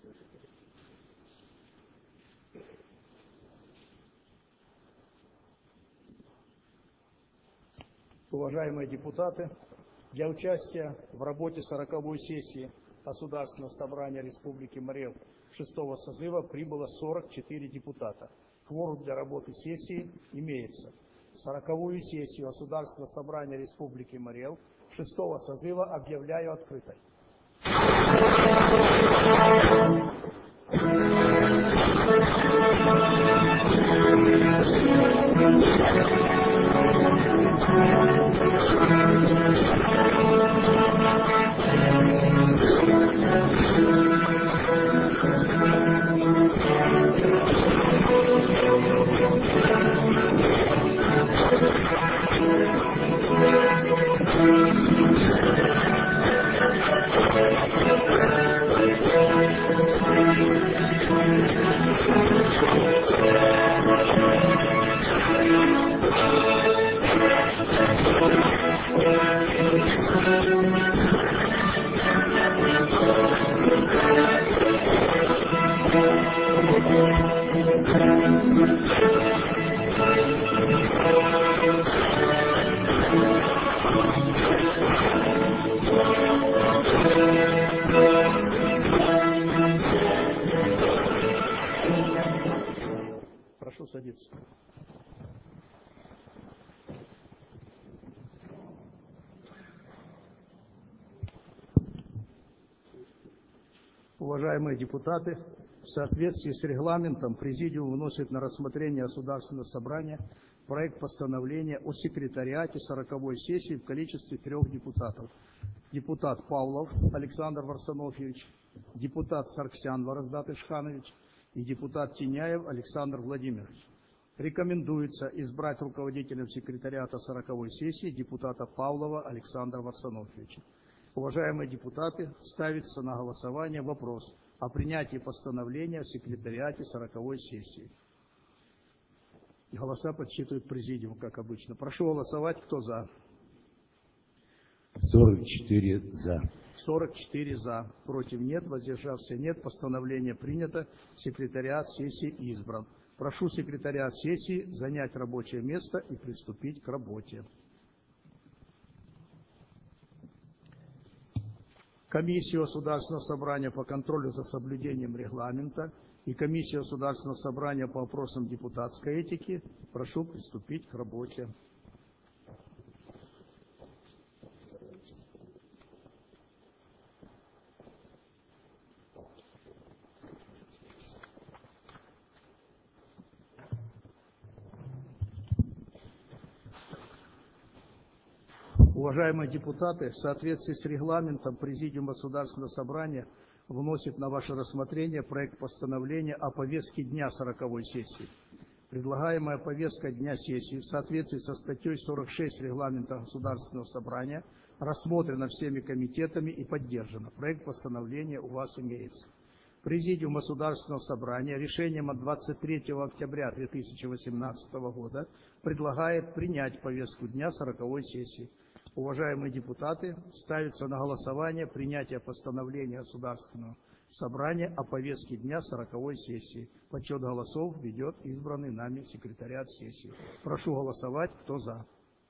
Уважаемые депутаты, для участия в работе 40-й сессии Государственного собрания Республики Марий Эл 6-го созыва прибыло 44 депутата. Кворум для работы сессии имеется. 40-ю сессию Государственного собрания Республики Марий Эл 6-го созыва объявляю открытой. Прошу садиться. Уважаемые депутаты, в соответствии с регламентом Президиум выносит на рассмотрение Государственного собрания проект постановления о секретариате 40-й сессии в количестве 3 депутатов. Депутат Павлов Александр Варсонофьевич, депутат Сарксян Вараздат Ишханович и депутат Тиняев Александр Владимирович. Рекомендуется избрать руководителем секретариата 40-й сессии депутата Павлова Александра Варсонофьевича. Уважаемые депутаты, ставится на голосование вопрос о принятии постановления о секретариате 40-й сессии. Голоса подсчитывает президиум, как обычно. Прошу голосовать, кто за. 44 за. 44 за. Против нет, воздержавшихся нет. Постановление принято. Секретариат сессии избран. Прошу секретариат сессии занять рабочее место и приступить к работе. Комиссию Государственного собрания по контролю за соблюдением регламента и Комиссию Государственного собрания по вопросам депутатской этики прошу приступить к работе. Уважаемые депутаты, в соответствии с регламентом Президиум Государственного собрания вносит на ваше рассмотрение проект постановления о повестке дня 40-й сессии. Предлагаемая повестка дня сессии в соответствии со статьей 46 регламента Государственного собрания рассмотрена всеми комитетами и поддержана. Проект постановления у вас имеется. Президиум Государственного собрания решением от 23 октября 2018 года предлагает принять повестку дня 40-й сессии. Уважаемые депутаты, ставится на голосование принятие постановления Государственного собрания о повестке дня 40-й сессии. Подсчет голосов ведет избранный нами секретариат сессии. Прошу голосовать, кто за.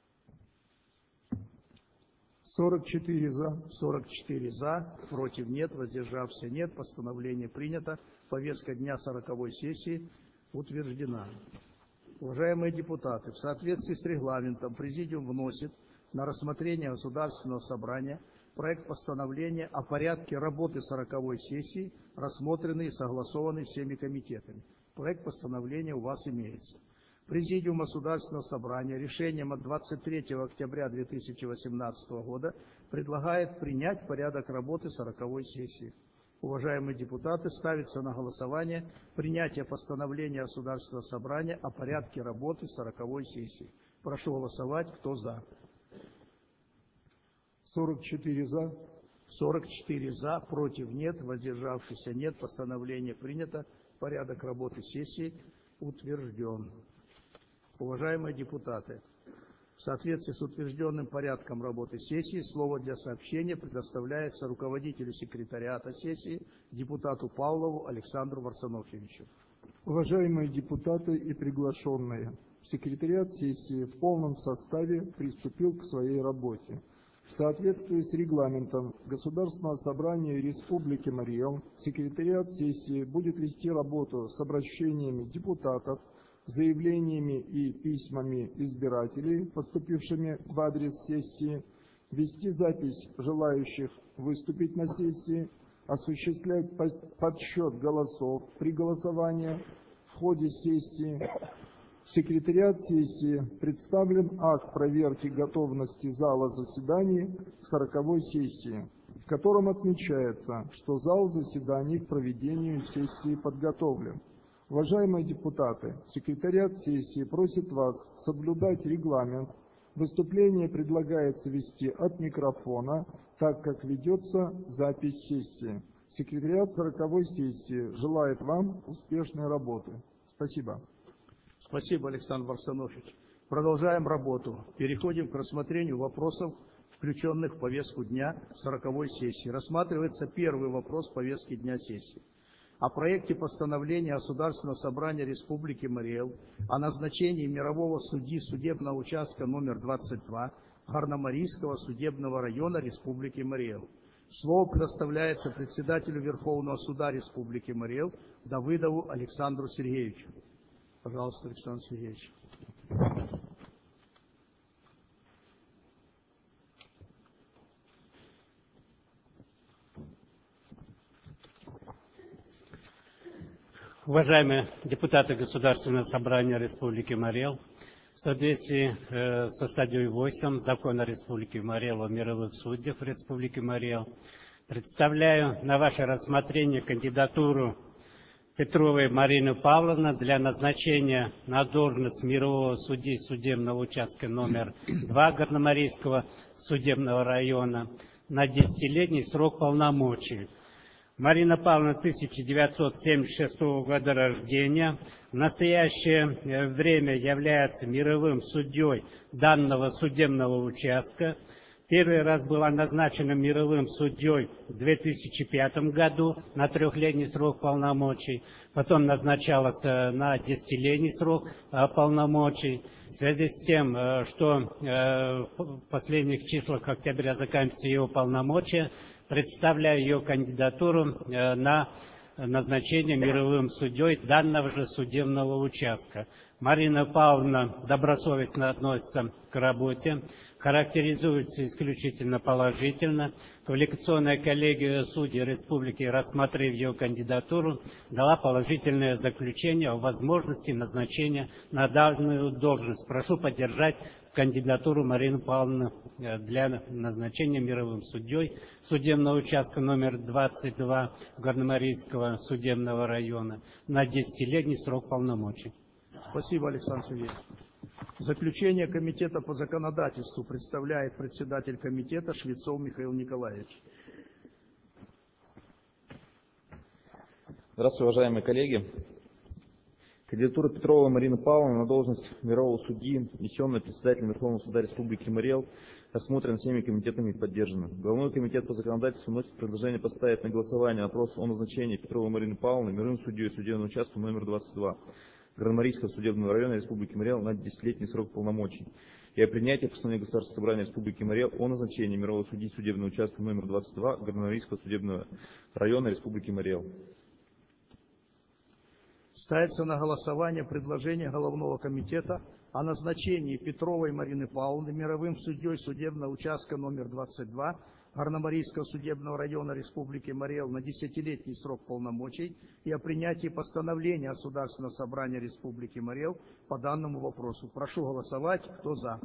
44 за. 44 за. Против нет, воздержавшихся нет. Постановление принято. Повестка дня 40-й сессии утверждена. Уважаемые депутаты, в соответствии с регламентом Президиум вносит на рассмотрение Государственного собрания проект постановления о порядке работы 40-й сессии, рассмотренный и согласованный всеми комитетами. Проект постановления у вас имеется. Президиум Государственного собрания решением от 23 октября 2018 года предлагает принять порядок работы 40-й сессии. Уважаемые депутаты, ставится на голосование принятие постановления Государственного собрания о порядке работы 40-й сессии. Прошу голосовать, кто за. 44 за. 44 за, против нет, воздержавшихся нет. Постановление принято. Порядок работы сессии утвержден. Уважаемые депутаты, В соответствии с утвержденным порядком работы сессии, слово для сообщения предоставляется руководителю секретариата сессии, депутату Павлову Александру Варсонофьевичу. Уважаемые депутаты и приглашенные, секретариат сессии в полном составе приступил к своей работе. В соответствии с регламентом Государственного собрания Республики Марий-Эл, секретариат сессии будет вести работу с обращениями депутатов, заявлениями и письмами избирателей, поступившими в адрес сессии, вести запись желающих выступить на сессии, осуществлять подсчет голосов при голосовании в ходе сессии. В секретариат сессии представлен акт проверки готовности зала заседаний к 40-й сессии, в котором отмечается, что зал заседаний к проведению сессии подготовлен. Уважаемые депутаты, секретариат сессии просит вас соблюдать регламент. Выступление предлагается вести от микрофона, так как ведется запись сессии. Секретариат 40-й сессии желает вам успешной работы. Спасибо. Спасибо, Александр Варсонофьевич. Продолжаем работу. Переходим к рассмотрению вопросов, включенных в повестку дня 40-й сессии. Рассматривается первый вопрос повестки дня сессии. О проекте постановления Государственного собрания Республики Марий-Эл о назначении мирового судьи судебного участка номер 22 Горно-Марийского судебного района Республики Марий-Эл. Слово предоставляется председателю Верховного суда Республики Марий-Эл Давыдову Александру Сергеевичу. Пожалуйста, Александр Сергеевич. Уважаемые депутаты Государственного собрания Республики Марий-Эл, в соответствии со статьей 8 Закона Республики Марий-Эл о мировых судьях Республики Марий-Эл, представляю на ваше рассмотрение кандидатуру Петровой Марины Павловны для назначения на должность мирового судьи судебного участка номер 2 Горно-Марийского судебного района на 10-летний срок полномочий. Марина Павловна 1976 года рождения, в настоящее время является мировым судьей данного судебного участка. Первый раз была назначена мировым судьей в 2005 году на 3-летний срок полномочий, потом назначалась на 10-летний срок полномочий. В связи с тем, что в последних числах октября заканчивается его полномочия, представляю ее кандидатуру на назначение мировым судьей данного же судебного участка. Марина Павловна добросовестно относится к работе, характеризуется исключительно положительно. Квалификационная коллегия судей Республики, рассмотрев ее кандидатуру, дала положительное заключение о возможности назначения на данную должность. Прошу поддержать кандидатуру Марины Павловны для назначения мировым судьей судебного участка номер 22 Горно-Марийского судебного района на 10-летний срок полномочий. Спасибо, Александр Сергеевич. Заключение Комитета по законодательству представляет председатель комитета Швецов Михаил Николаевич. Здравствуйте, уважаемые коллеги. Кандидатура Петровой Марины Павловны на должность мирового судьи, внесенная председателем Верховного суда Республики Марий-Эл, рассмотрена всеми комитетами и поддержана. Головной комитет по законодательству вносит предложение поставить на голосование вопрос о назначении Петровой Марины Павловны мировым судьей судебного участка номер 22 Горно-Марийского судебного района Республики Марий-Эл на 10-летний срок полномочий и о принятии постановления Государственного собрания Республики Марий-Эл о назначении мирового судьи судебного участка номер 22 Горно-Марийского судебного района Республики Марий-Эл. Ставится на голосование предложение Головного комитета о назначении Петровой Марины Павловны мировым судьей судебного участка номер 22 Горно-Марийского судебного района Республики Марий-Эл на 10-летний срок полномочий и о принятии постановления Государственного собрания Республики Марий-Эл по данному вопросу. Прошу голосовать. Кто за?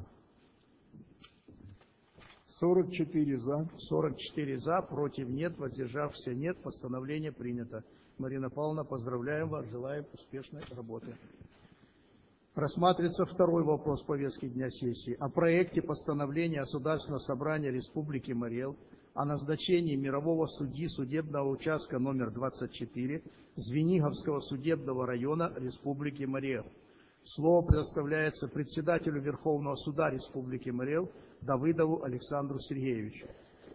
44 за. 44 за, против нет, воздержавшихся нет. Постановление принято. Марина Павловна, поздравляем вас, желаем успешной работы. Рассматривается второй вопрос повестки дня сессии о проекте постановления Государственного собрания Республики Марий-Эл о назначении мирового судьи судебного участка номер 24 Звениговского судебного района Республики Марий-Эл. Слово предоставляется председателю Верховного суда Республики Марий Эл Давыдову Александру Сергеевичу.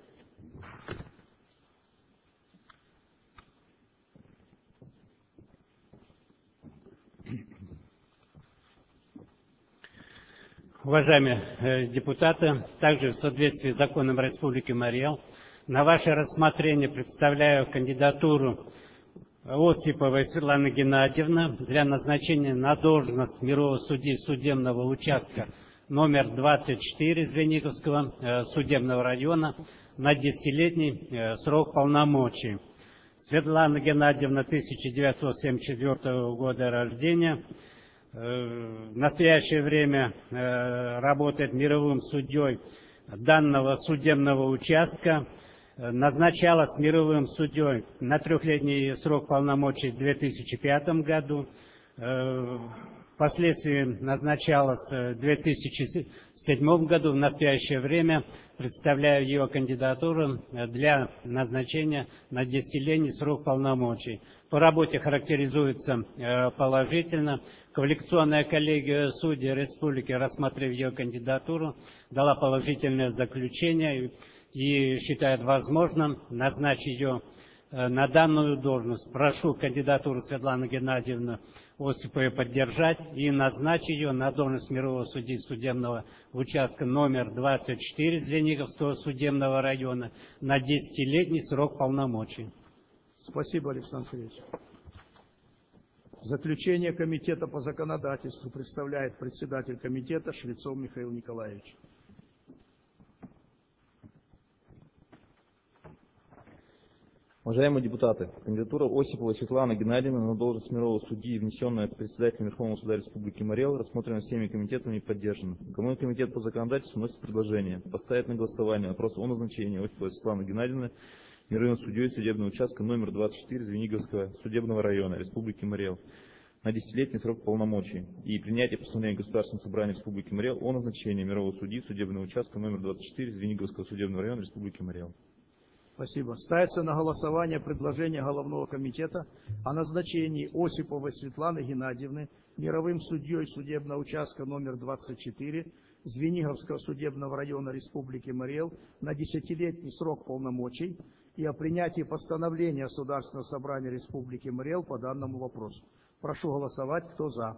Уважаемые депутаты, также в соответствии с законом Республики Марий Эл на ваше рассмотрение представляю кандидатуру Осиповой Светланы Геннадьевны для назначения на должность мирового судьи судебного участка номер 24 Звениговского судебного района на 10-летний срок полномочий. Светлана Геннадьевна 1974 года рождения. В настоящее время работает мировым судьей данного судебного участка. Назначалась мировым судьей на 3-летний срок полномочий в 2005 году. Впоследствии назначалась в 2007 году. В настоящее время представляю ее кандидатуру для назначения на 10-летний срок полномочий. По работе характеризуется положительно. Квалификационная коллегия судей Республики, рассмотрев ее кандидатуру, дала положительное заключение и считает возможным назначить ее на данную должность. Прошу кандидатуру Светланы Геннадьевны Осиповой поддержать и назначить ее на должность мирового судьи судебного участка номер 24 Звениговского судебного района на 10-летний срок полномочий. Спасибо, Александр Сергеевич. Заключение Комитета по законодательству представляет председатель комитета Швецов Михаил Николаевич. Уважаемые депутаты, кандидатура Осиповой Светланы Геннадьевны на должность мирового судьи, внесенная председателем Верховного суда Республики Марий Эл, рассмотрена всеми комитетами и поддержана. Уголовный комитет по законодательству вносит предложение поставить на голосование вопрос о назначении Осиповой Светланы Геннадьевны мировым судьей судебного участка номер 24 Звениговского судебного района Республики Марий Эл на 10-летний срок полномочий и принятие постановления Государственного собрания Республики Марий Эл о назначении мирового судьи судебного участка номер 24 Звениговского судебного района Республики Марий Эл. Спасибо. Ставится на голосование предложение Головного комитета о назначении Осиповой Светланы Геннадьевны мировым судьей судебного участка номер 24 Звениговского судебного района Республики Марий Эл на 10-летний срок полномочий и о принятии постановления Государственного собрания Республики Марий Эл по данному вопросу. Прошу голосовать. Кто за?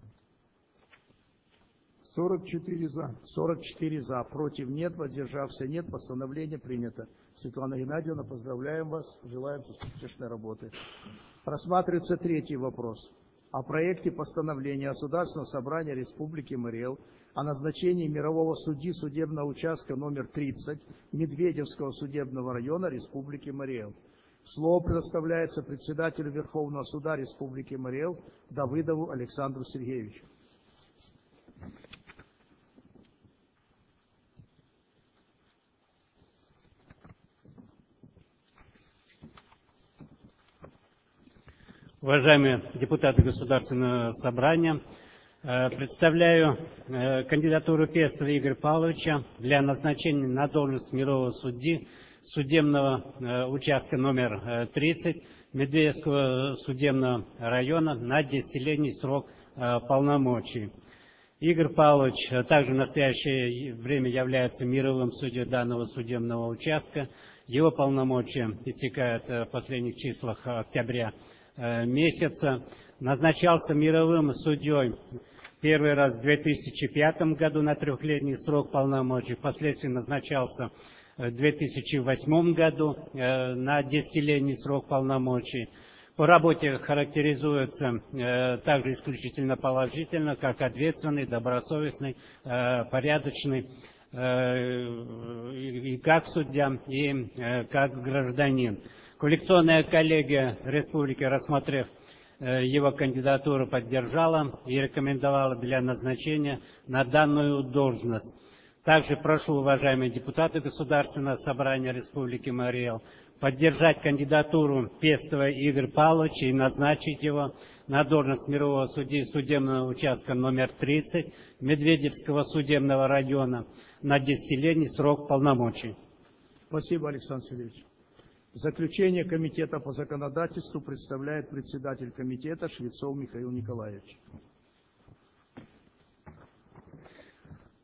44 за. 44 за. Против нет. Воздержався нет. Постановление принято. Светлана Геннадьевна, поздравляем вас. Желаем успешной работы. Рассматривается третий вопрос. О проекте постановления Государственного собрания Республики Марий Эл о назначении мирового судьи судебного участка номер 30 Медведевского судебного района Республики Марий Эл. Слово предоставляется председателю Верховного суда Республики Марий Эл Давыдову Александру Сергеевичу. Уважаемые депутаты Государственного собрания, представляю кандидатуру Пестова Игоря Павловича для назначения на должность мирового судьи судебного участка номер 30 Медведевского судебного района на 10-летний срок полномочий. Игорь Павлович также в настоящее время является мировым судьей данного судебного участка. Его полномочия истекают в последних числах октября месяца. Назначался мировым судьей первый раз в 2005 году на 3-летний срок полномочий. Впоследствии назначался в 2008 году на 10-летний срок полномочий. По работе характеризуется также исключительно положительно, как ответственный, добросовестный, порядочный и как судья, и как гражданин. Квалификационная коллегия республики, рассмотрев его кандидатуру, поддержала и рекомендовала для назначения на данную должность. Также прошу, уважаемые депутаты Государственного собрания Республики Марий Эл, поддержать кандидатуру Пестова Игоря Павловича и назначить его на должность мирового судьи судебного участка номер 30 Медведевского судебного района на 10-летний срок полномочий. Спасибо, Александр Сергеевич. Заключение Комитета по законодательству представляет председатель комитета Швецов Михаил Николаевич.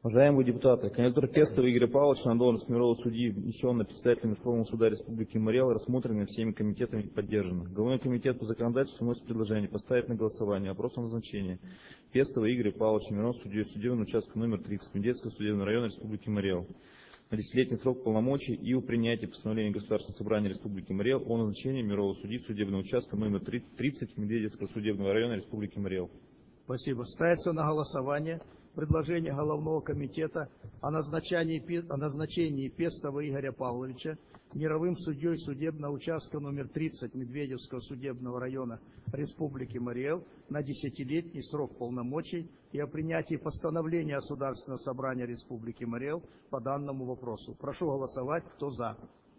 Уважаемые депутаты, кандидатура Пестова Игоря Павловича на должность мирового судьи, внесенная председателем Верховного суда Республики Марий Эл, рассмотрена всеми комитетами и поддержана. Головной комитет по законодательству вносит предложение поставить на голосование вопрос о назначении Пестова Игоря Павловича мирового судьи судебного участка номер 30 Медведского судебного района Республики Марий Эл на 10-летний срок полномочий и о принятии постановления Государственного собрания Республики Марий Эл о назначении мирового судьи судебного участка номер 30 Медведского судебного района Республики Марий Эл. Спасибо. Ставится на голосование предложение Головного комитета о назначении Пестова Игоря Павловича мировым судьей судебного участка номер 30 Медведевского судебного района Республики Марий Эл на 10-летний срок полномочий и о принятии постановления Государственного собрания Республики Марий Эл по данному вопросу. Прошу голосовать. Кто за?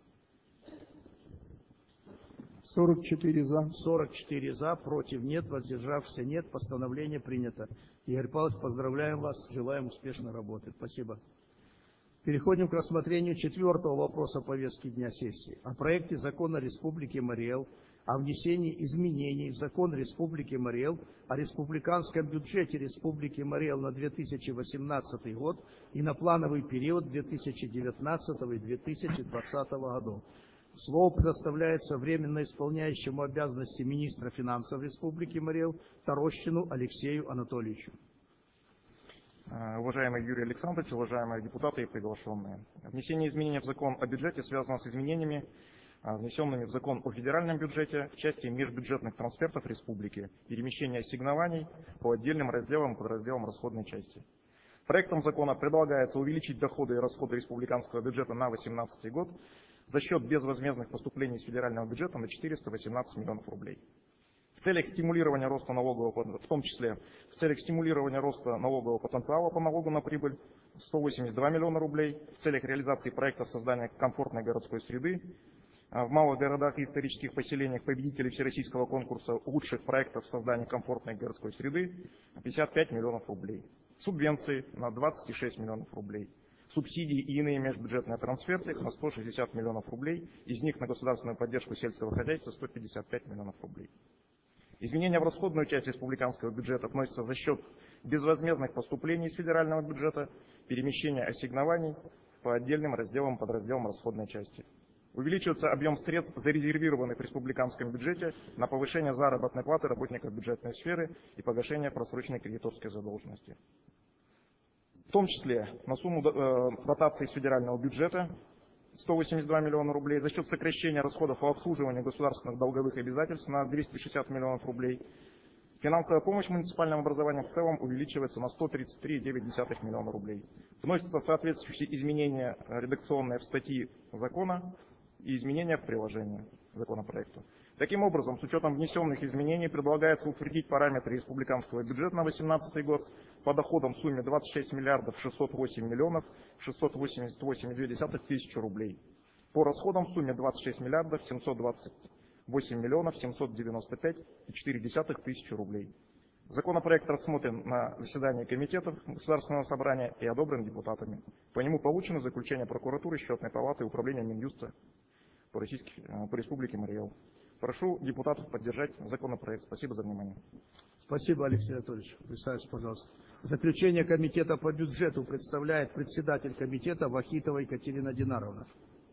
44 за. 44 за, против нет, воздержавшихся нет. Постановление принято. Игорь Павлович, поздравляем вас, желаем успешной работы. Спасибо. Переходим к рассмотрению 4-го вопроса повестки дня сессии. О проекте закона Республики Марий Эл о внесении изменений в закон Республики Марий Эл о республиканском бюджете Республики Марий Эл на 2018 год и на плановый период 2019 и 2020 годов. Слово предоставляется временно исполняющему обязанности министра финансов Республики Марий Эл Тарощину Алексею Анатольевичу. Уважаемый Юрий Александрович, уважаемые депутаты и приглашенные. Внесение изменений в закон о бюджете связано с изменениями, внесенными в закон о федеральном бюджете в части межбюджетных трансфертов республики, перемещения ассигнований по отдельным разделам и подразделам расходной части. Проектом закона предлагается увеличить доходы и расходы республиканского бюджета на 2018 год за счет безвозмездных поступлений из федерального бюджета на 418 миллионов рублей. В целях стимулирования роста налогового, в том числе в целях стимулирования роста налогового потенциала по налогу на прибыль 182 миллиона рублей, в целях реализации проектов создания комфортной городской среды в малых городах и исторических поселениях победителей всероссийского конкурса лучших проектов создания комфортной городской среды 55 миллионов рублей. Субвенции на 26 миллионов рублей. Субсидии и иные межбюджетные трансферты на 160 миллионов рублей, из них на государственную поддержку сельского хозяйства 155 миллионов рублей. Изменения в расходную часть республиканского бюджета вносятся за счет безвозмездных поступлений из федерального бюджета, перемещения ассигнований по отдельным разделам и подразделам расходной части. Увеличивается объем средств, зарезервированных в республиканском бюджете на повышение заработной платы работников бюджетной сферы и погашение просроченной кредиторской задолженности. В том числе на сумму дотации из федерального бюджета 182 миллиона рублей за счет сокращения расходов по обслуживанию государственных долговых обязательств на 260 миллионов рублей. Финансовая помощь муниципальным образованиям в целом увеличивается на 133,9 миллиона рублей. Вносятся соответствующие изменения редакционные в статьи закона и изменения в приложении к законопроекту. Таким образом, с учетом внесенных изменений, предлагается утвердить параметры республиканского бюджета на 2018 год по доходам в сумме 26 миллиардов 608 миллионов 688,2 тысячи рублей. По расходам в сумме 26 миллиардов 728 миллионов 795,4 тысячи рублей. Законопроект рассмотрен на заседании комитетов Государственного собрания и одобрен депутатами. По нему получено заключение прокуратуры, счетной палаты и управления Минюста по Республике Марий Эл. Прошу депутатов поддержать законопроект. Спасибо за внимание. Спасибо, Алексей Анатольевич. Представьте, пожалуйста. Заключение комитета по бюджету представляет председатель комитета Вахитова Екатерина Динаровна.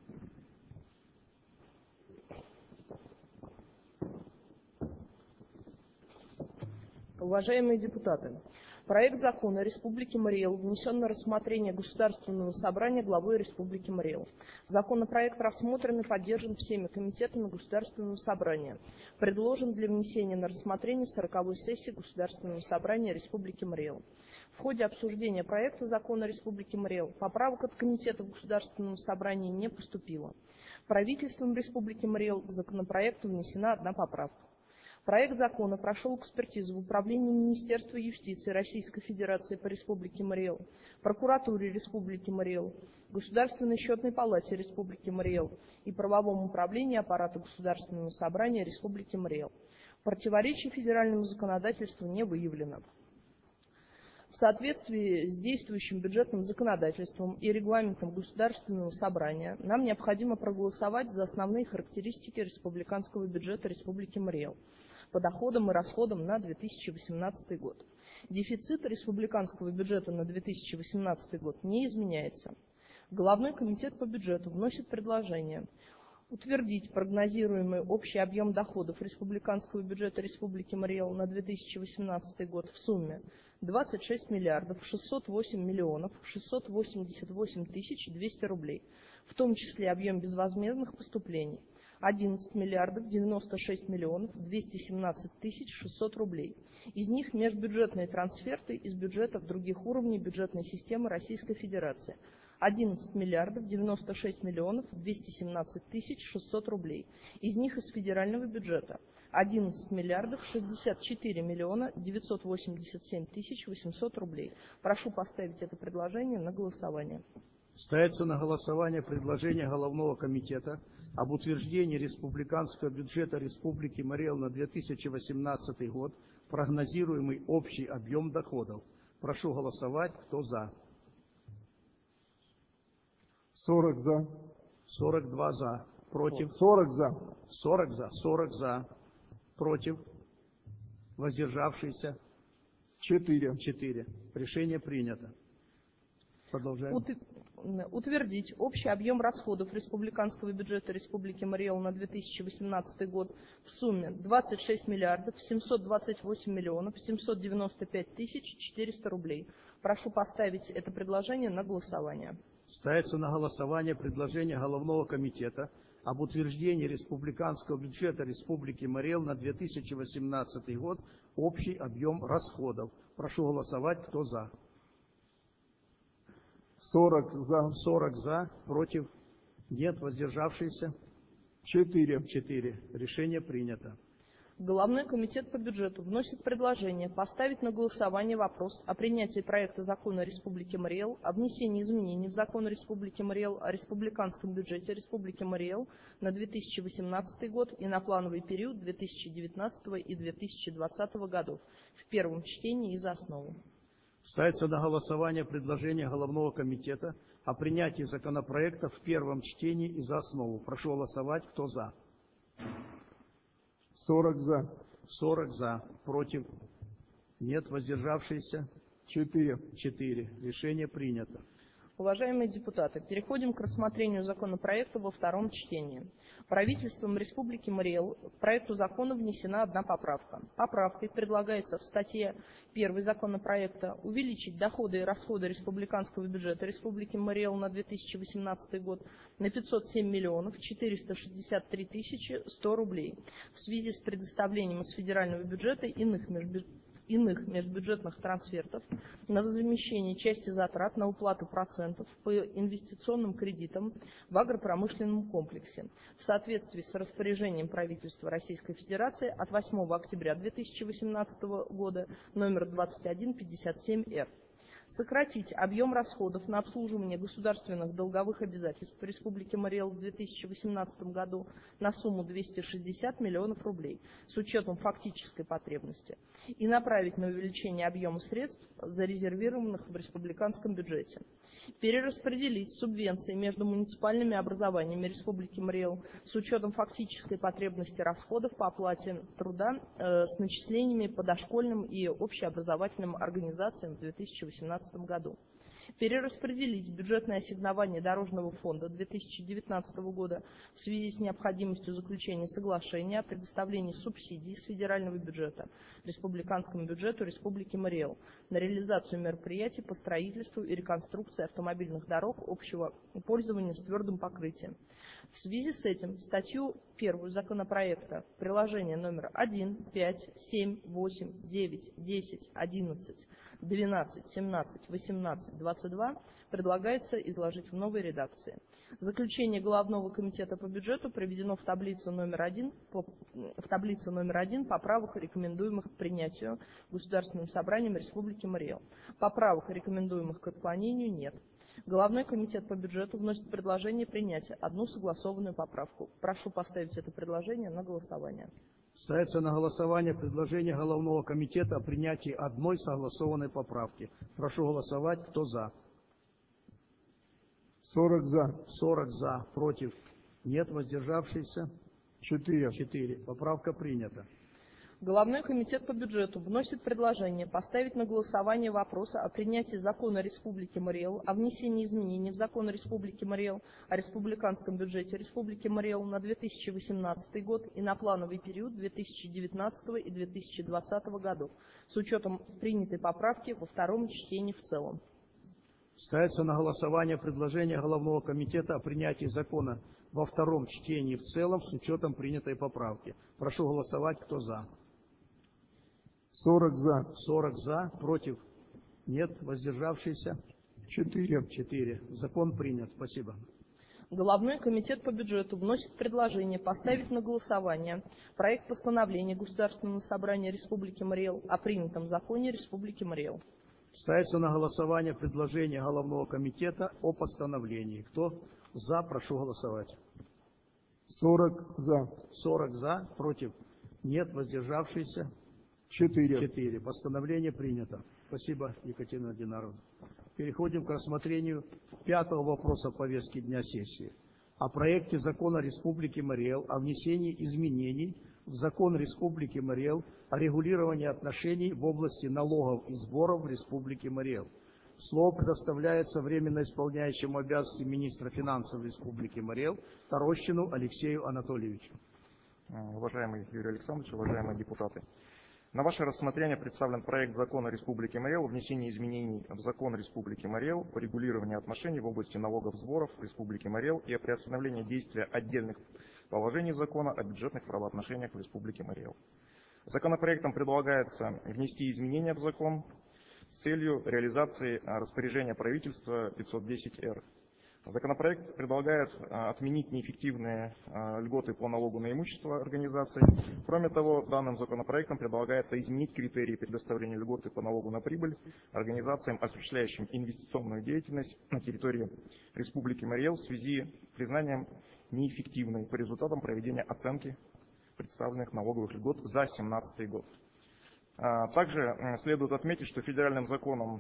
Уважаемые депутаты, проект закона Республики Марий Эл внесен на рассмотрение Государственного собрания главой Республики Марий Эл. Законопроект рассмотрен и поддержан всеми комитетами Государственного собрания. Предложен для внесения на рассмотрение 40-й сессии Государственного собрания Республики Марий Эл. В ходе обсуждения проекта закона Республики Марий Эл поправок от комитетов Государственного собрания не поступило. Правительством Республики Марий Эл к законопроекту внесена одна поправка. Проект закона прошел экспертизу в Управлении Министерства юстиции Российской Федерации по Республике Марий Эл, Прокуратуре Республики Марий Эл, Государственной счетной палате Республики Марий Эл и Правовом управлении аппарата Государственного собрания Республики Марий Эл. Противоречий федеральному законодательству не выявлено. В соответствии с действующим бюджетным законодательством и регламентом Государственного собрания нам необходимо проголосовать за основные характеристики республиканского бюджета Республики Мариэл по доходам и расходам на 2018 год. Дефицит республиканского бюджета на 2018 год не изменяется. Головной комитет по бюджету вносит предложение утвердить прогнозируемый общий объем доходов республиканского бюджета Республики Мариэл на 2018 год в сумме 26 миллиардов 608 миллионов 688 тысяч 200 рублей, в том числе объем безвозмездных поступлений 11 миллиардов 96 миллионов 217 тысяч 600 рублей. Из них межбюджетные трансферты из бюджетов других уровней бюджетной системы Российской Федерации 11 миллиардов 96 миллионов 217 тысяч 600 рублей. Из них из федерального бюджета 11 миллиардов 64 миллиона 987 тысяч 800 рублей. Прошу поставить это предложение на голосование. Ставится на голосование предложение Головного комитета об утверждении республиканского бюджета Республики Мариэл на 2018 год, прогнозируемый общий объем доходов. Прошу голосовать. Кто за? 40 за. 42 за. Против? 40 за. 40 за. 40 за. Против? Воздержавшиеся? 4. 4. Решение принято. Продолжаем. Утвердить общий объем расходов республиканского бюджета Республики Мариэл на 2018 год в сумме 26 миллиардов 728 миллионов 795 тысяч 400 рублей. Прошу поставить это предложение на голосование. Ставится на голосование предложение Головного комитета об утверждении республиканского бюджета Республики Мариэл на 2018 год, общий объем расходов. Прошу голосовать. Кто за? 40 за. 40 за. Против? Нет. Воздержавшиеся? 4. 4. Решение принято. Головной комитет по бюджету вносит предложение поставить на голосование вопрос о принятии проекта закона Республики Мариэл о внесении изменений в закон Республики Мариэл о республиканском бюджете Республики Мариэл на 2018 год и на плановый период 2019 и 2020 годов в первом чтении и за основу. Ставится на голосование предложение Головного комитета о принятии законопроекта в первом чтении и за основу. Прошу голосовать. Кто за? 40 за. 40 за. Против? Нет. Воздержавшиеся? 4. 4. Решение принято. Уважаемые депутаты, переходим к рассмотрению законопроекта во втором чтении. Правительством Республики Мариэл к проекту закона внесена одна поправка. Поправкой предлагается в статье 1 законопроекта увеличить доходы и расходы республиканского бюджета Республики Мариэл на 2018 год на 507 миллионов 463 тысячи 100 рублей в связи с предоставлением из федерального бюджета иных межбюджетных трансфертов на возмещение части затрат на уплату процентов по инвестиционным кредитам в агропромышленном комплексе в соответствии с распоряжением правительства Российской Федерации от 8 октября 2018 года номер 2157-Р. Сократить объем расходов на обслуживание государственных долговых обязательств Республики Мариэл в 2018 году на сумму 260 миллионов рублей с учетом фактической потребности и направить на увеличение объема средств, зарезервированных в республиканском бюджете. Перераспределить субвенции между муниципальными образованиями Республики Мариэл с учетом фактической потребности расходов по оплате труда с начислениями по дошкольным и общеобразовательным организациям в 2018 году. Перераспределить бюджетное ассигнование Дорожного фонда 2019 года в связи с необходимостью заключения соглашения о предоставлении субсидий с федерального бюджета республиканскому бюджету Республики Мариэл на реализацию мероприятий по строительству и реконструкции автомобильных дорог общего пользования с твердым покрытием. В связи с этим статью 1 законопроекта, приложение номер 1, 5, 7, 8, 9, 10, 11, 12, 17, 18, 22 предлагается изложить в новой редакции. Заключение Головного комитета по бюджету приведено в таблицу номер 1 поправок, рекомендуемых к принятию Государственным собранием Республики Мариэл. Поправок, рекомендуемых к отклонению, нет. Головной комитет по бюджету вносит предложение принять одну согласованную поправку. Прошу поставить это предложение на голосование. Ставится на голосование предложение Головного комитета о принятии одной согласованной поправки. Прошу голосовать. Кто за? 40 за. 40 за. Против? Нет. Воздержавшиеся? 4. 4. Поправка принята. Головной комитет по бюджету вносит предложение поставить на голосование вопрос о принятии закона Республики Мариэл о внесении изменений в закон Республики Мариэл о республиканском бюджете Республики Мариэл на 2018 год и на плановый период 2019 и 2020 годов с учетом принятой поправки во втором чтении в целом. Ставится на голосование предложение Головного комитета о принятии закона во втором чтении в целом с учетом принятой поправки. Прошу голосовать. Кто за? 40 за. 40 за. Против? Нет. Воздержавшиеся? 4. 4. Закон принят. Спасибо. Головной комитет по бюджету вносит предложение поставить на голосование проект постановления Государственного собрания Республики Мариэл о принятом законе Республики Мариэл. Ставится на голосование предложение Головного комитета о постановлении. Кто за? Прошу голосовать. 40 за. 40 за. Против? Нет. Воздержавшиеся? 4. 4. Постановление принято. Спасибо, Екатерина Динаровна. Переходим к рассмотрению пятого вопроса повестки дня сессии. О проекте закона Республики Мариэл о внесении изменений в закон Республики Мариэл о регулировании отношений в области налогов и сборов в Республике Мариэл. Слово предоставляется временно исполняющему обязанности министра финансов Республики Мариэл Тарощину Алексею Анатольевичу. Уважаемый Юрий Александрович, уважаемые депутаты. На ваше рассмотрение представлен проект закона Республики Мариэл о внесении изменений в закон Республики Мариэл о регулировании отношений в области налогов и сборов в Республике Мариэл и о приостановлении действия отдельных положений закона о бюджетных правоотношениях в Республике Мариэл. Законопроектом предлагается внести изменения в закон с целью реализации распоряжения правительства 510-Р. Законопроект предлагает отменить неэффективные льготы по налогу на имущество организаций. Кроме того, данным законопроектом предлагается изменить критерии предоставления льготы по налогу на прибыль организациям, осуществляющим инвестиционную деятельность на территории Республики Мариэл в связи с признанием неэффективной по результатам проведения оценки представленных налоговых льгот за 2017 год. Также следует отметить, что федеральным законом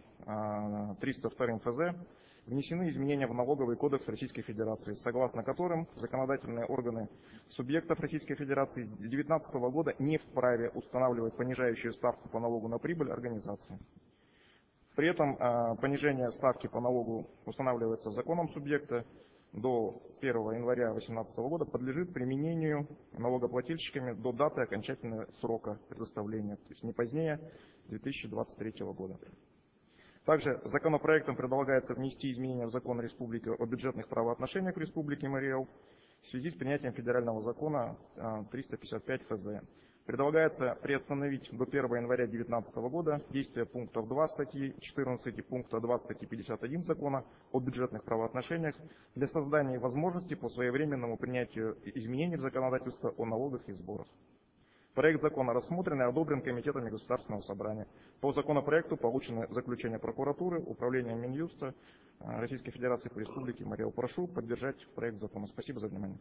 302 ФЗ внесены изменения в налоговый кодекс Российской Федерации, согласно которым законодательные органы субъектов Российской Федерации с 2019 года не вправе устанавливать понижающую ставку по налогу на прибыль организации. При этом понижение ставки по налогу устанавливается законом субъекта до 1 января 2018 года, подлежит применению налогоплательщиками до даты окончательного срока предоставления, то есть не позднее 2023 года. Также законопроектом предлагается внести изменения в закон Республики о бюджетных правоотношениях в Республике Мариэл в связи с принятием федерального закона 355 ФЗ. Предлагается приостановить до 1 января 2019 года действие пунктов 2 статьи 14 и пункта 2 статьи 51 закона о бюджетных правоотношениях для создания возможности по своевременному принятию изменений в законодательство о налогах и сборах. Проект закона рассмотрен и одобрен комитетами Государственного собрания. По законопроекту получены заключения прокуратуры, управления Минюста Российской Федерации по Республике Мариэл. Прошу поддержать проект закона. Спасибо за внимание.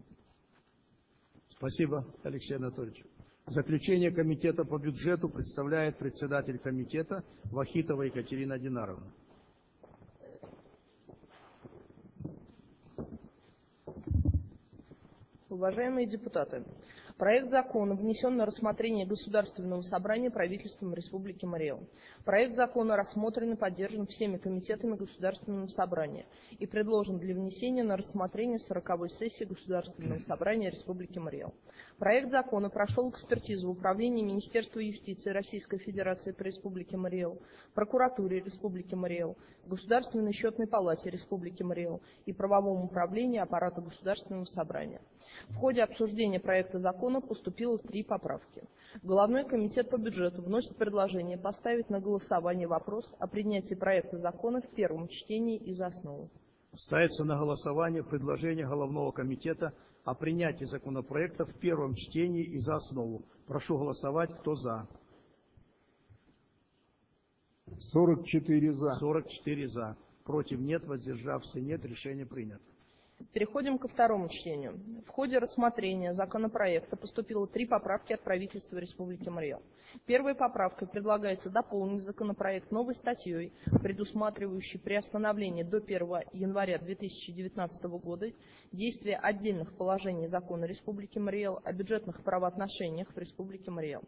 Спасибо, Алексей Анатольевич. Заключение комитета по бюджету представляет председатель комитета Вахитова Екатерина Динаровна. Уважаемые депутаты, проект закона внесен на рассмотрение Государственного собрания правительством Республики Мариэл. Проект закона рассмотрен и поддержан всеми комитетами Государственного собрания и предложен для внесения на рассмотрение 40-й сессии Государственного собрания Республики Мариэл. Проект закона прошел экспертизу в Управлении Министерства юстиции Российской Федерации по Республике Мариэл, Прокуратуре Республики Мариэл, Государственной счетной палате Республики Мариэл и Правовом управлении аппарата Государственного собрания. В ходе обсуждения проекта закона поступило 3 поправки. Головной комитет по бюджету вносит предложение поставить на голосование вопрос о принятии проекта закона в первом чтении и за основу. Ставится на голосование предложение Головного комитета о принятии законопроекта в первом чтении и за основу. Прошу голосовать. Кто за? 44 за. 44 за. Против нет. Воздержавшихся нет. Решение принято. Переходим ко второму чтению. В ходе рассмотрения законопроекта поступило 3 поправки от правительства Республики Марий-Эл. Первой поправкой предлагается дополнить законопроект новой статьей, предусматривающей приостановление до 1 января 2019 года действия отдельных положений Закона Республики Марий-Эл о бюджетных правоотношениях в Республике Марий-Эл,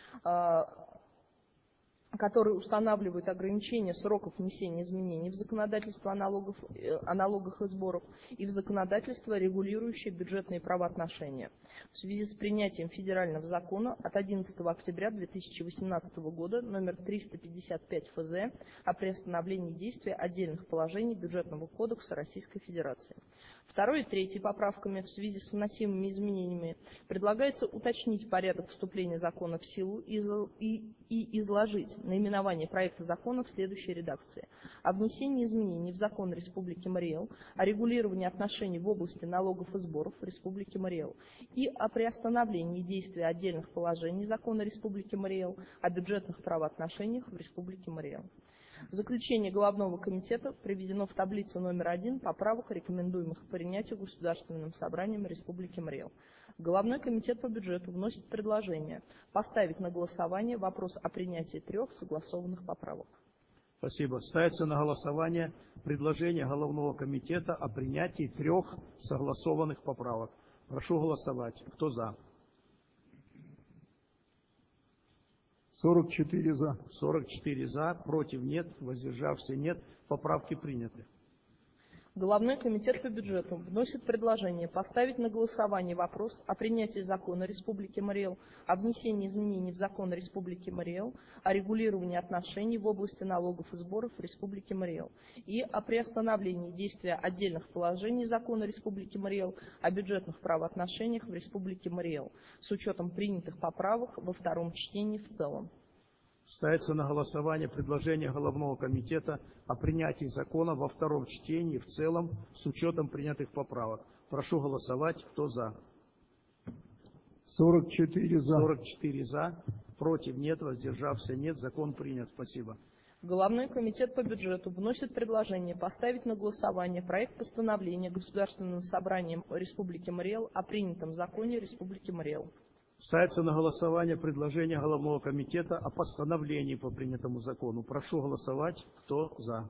которые устанавливают ограничения сроков внесения изменений в законодательство о налогах и сборах и в законодательство, регулирующее бюджетные правоотношения. В связи с принятием федерального закона от 11 октября 2018 года номер 355 ФЗ о приостановлении действия отдельных положений Бюджетного кодекса Российской Федерации. Второй и третьей поправками в связи с вносимыми изменениями предлагается уточнить порядок вступления закона в силу и изложить наименование проекта закона в следующей редакции. О внесении изменений в закон Республики Марий-Эл, о регулировании отношений в области налогов и сборов в Республике Марий-Эл и о приостановлении действия отдельных положений закона Республики Марий-Эл о бюджетных правоотношениях в Республике Марий-Эл. Заключение Головного комитета приведено в таблице номер 1 поправок, рекомендуемых к принятию Государственным собранием Республики Марий-Эл. Головной комитет по бюджету вносит предложение поставить на голосование вопрос о принятии 3 согласованных поправок. Спасибо. Ставится на голосование предложение Головного комитета о принятии 3 согласованных поправок. Прошу голосовать. Кто за? 44 за. 44 за, против нет, воздержавшихся нет. Поправки приняты. Головной комитет по бюджету вносит предложение поставить на голосование вопрос о принятии закона Республики Марий-Эл о внесении изменений в закон Республики Марий-Эл о регулировании отношений в области налогов и сборов в Республике Марий-Эл и о приостановлении действия отдельных положений закона Республики Марий-Эл о бюджетных правоотношениях в Республике Марий-Эл с учетом принятых поправок во втором чтении в целом. Ставится на голосование предложение Головного комитета о принятии закона во втором чтении в целом с учетом принятых поправок. Прошу голосовать. Кто за? 44 за. 44 за, против нет, воздержавшихся нет. Закон принят. Спасибо. Головной комитет по бюджету вносит предложение поставить на голосование проект постановления Государственным собранием Республики Марий-Эл о принятом законе Республики Марий-Эл. Ставится на голосование предложение Головного комитета о постановлении по принятому закону. Прошу голосовать. Кто за?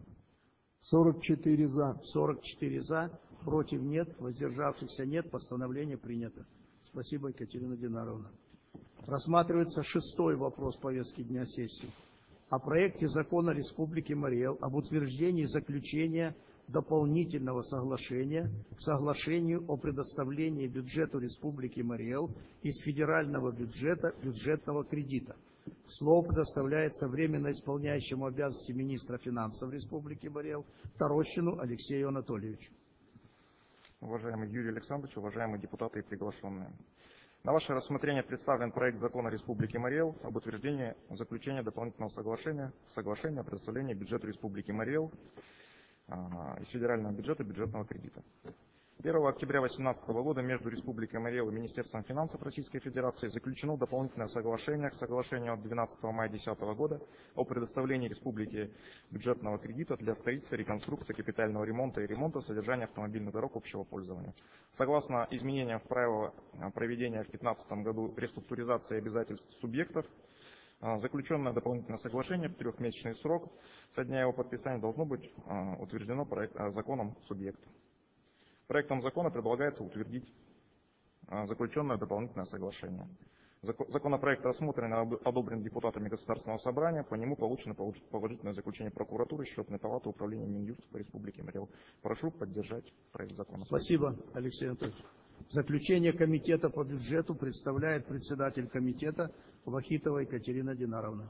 44 за. 44 за, против нет, воздержавшихся нет. Постановление принято. Спасибо, Екатерина Динаровна. Рассматривается 6-й вопрос повестки дня сессии. О проекте закона Республики Марий-Эл об утверждении заключения дополнительного соглашения к соглашению о предоставлении бюджету Республики Марий-Эл из федерального бюджета бюджетного кредита. Слово предоставляется временно исполняющему обязанности министра финансов Республики Марий-Эл Тарощину Алексею Анатольевичу. Уважаемый Юрий Александрович, уважаемые депутаты и приглашенные. На ваше рассмотрение представлен проект закона Республики Марий-Эл об утверждении заключения дополнительного соглашения о предоставлении бюджету Республики Марий-Эл из федерального бюджета бюджетного кредита. 1 октября 2018 года между Республикой Марий-Эл и Министерством финансов Российской Федерации заключено дополнительное соглашение к соглашению от 12 мая 2010 года о предоставлении Республике бюджетного кредита для строительства, реконструкции, капитального ремонта и ремонта содержания автомобильных дорог общего пользования. Согласно изменениям в правила проведения в 2015 году реструктуризации обязательств субъектов, заключенное дополнительное соглашение в 3-месячный срок со дня его подписания должно быть утверждено законом субъекта. Проектом закона предлагается утвердить заключенное дополнительное соглашение. Законопроект рассмотрен и одобрен депутатами Государственного собрания. По нему получено положительное заключение прокуратуры, Счетной палаты, Управления Минюста по Республике Марий-Эл. Прошу поддержать проект закона. Спасибо, Алексей Анатольевич. Заключение комитета по бюджету представляет председатель комитета Вахитова Екатерина Динаровна.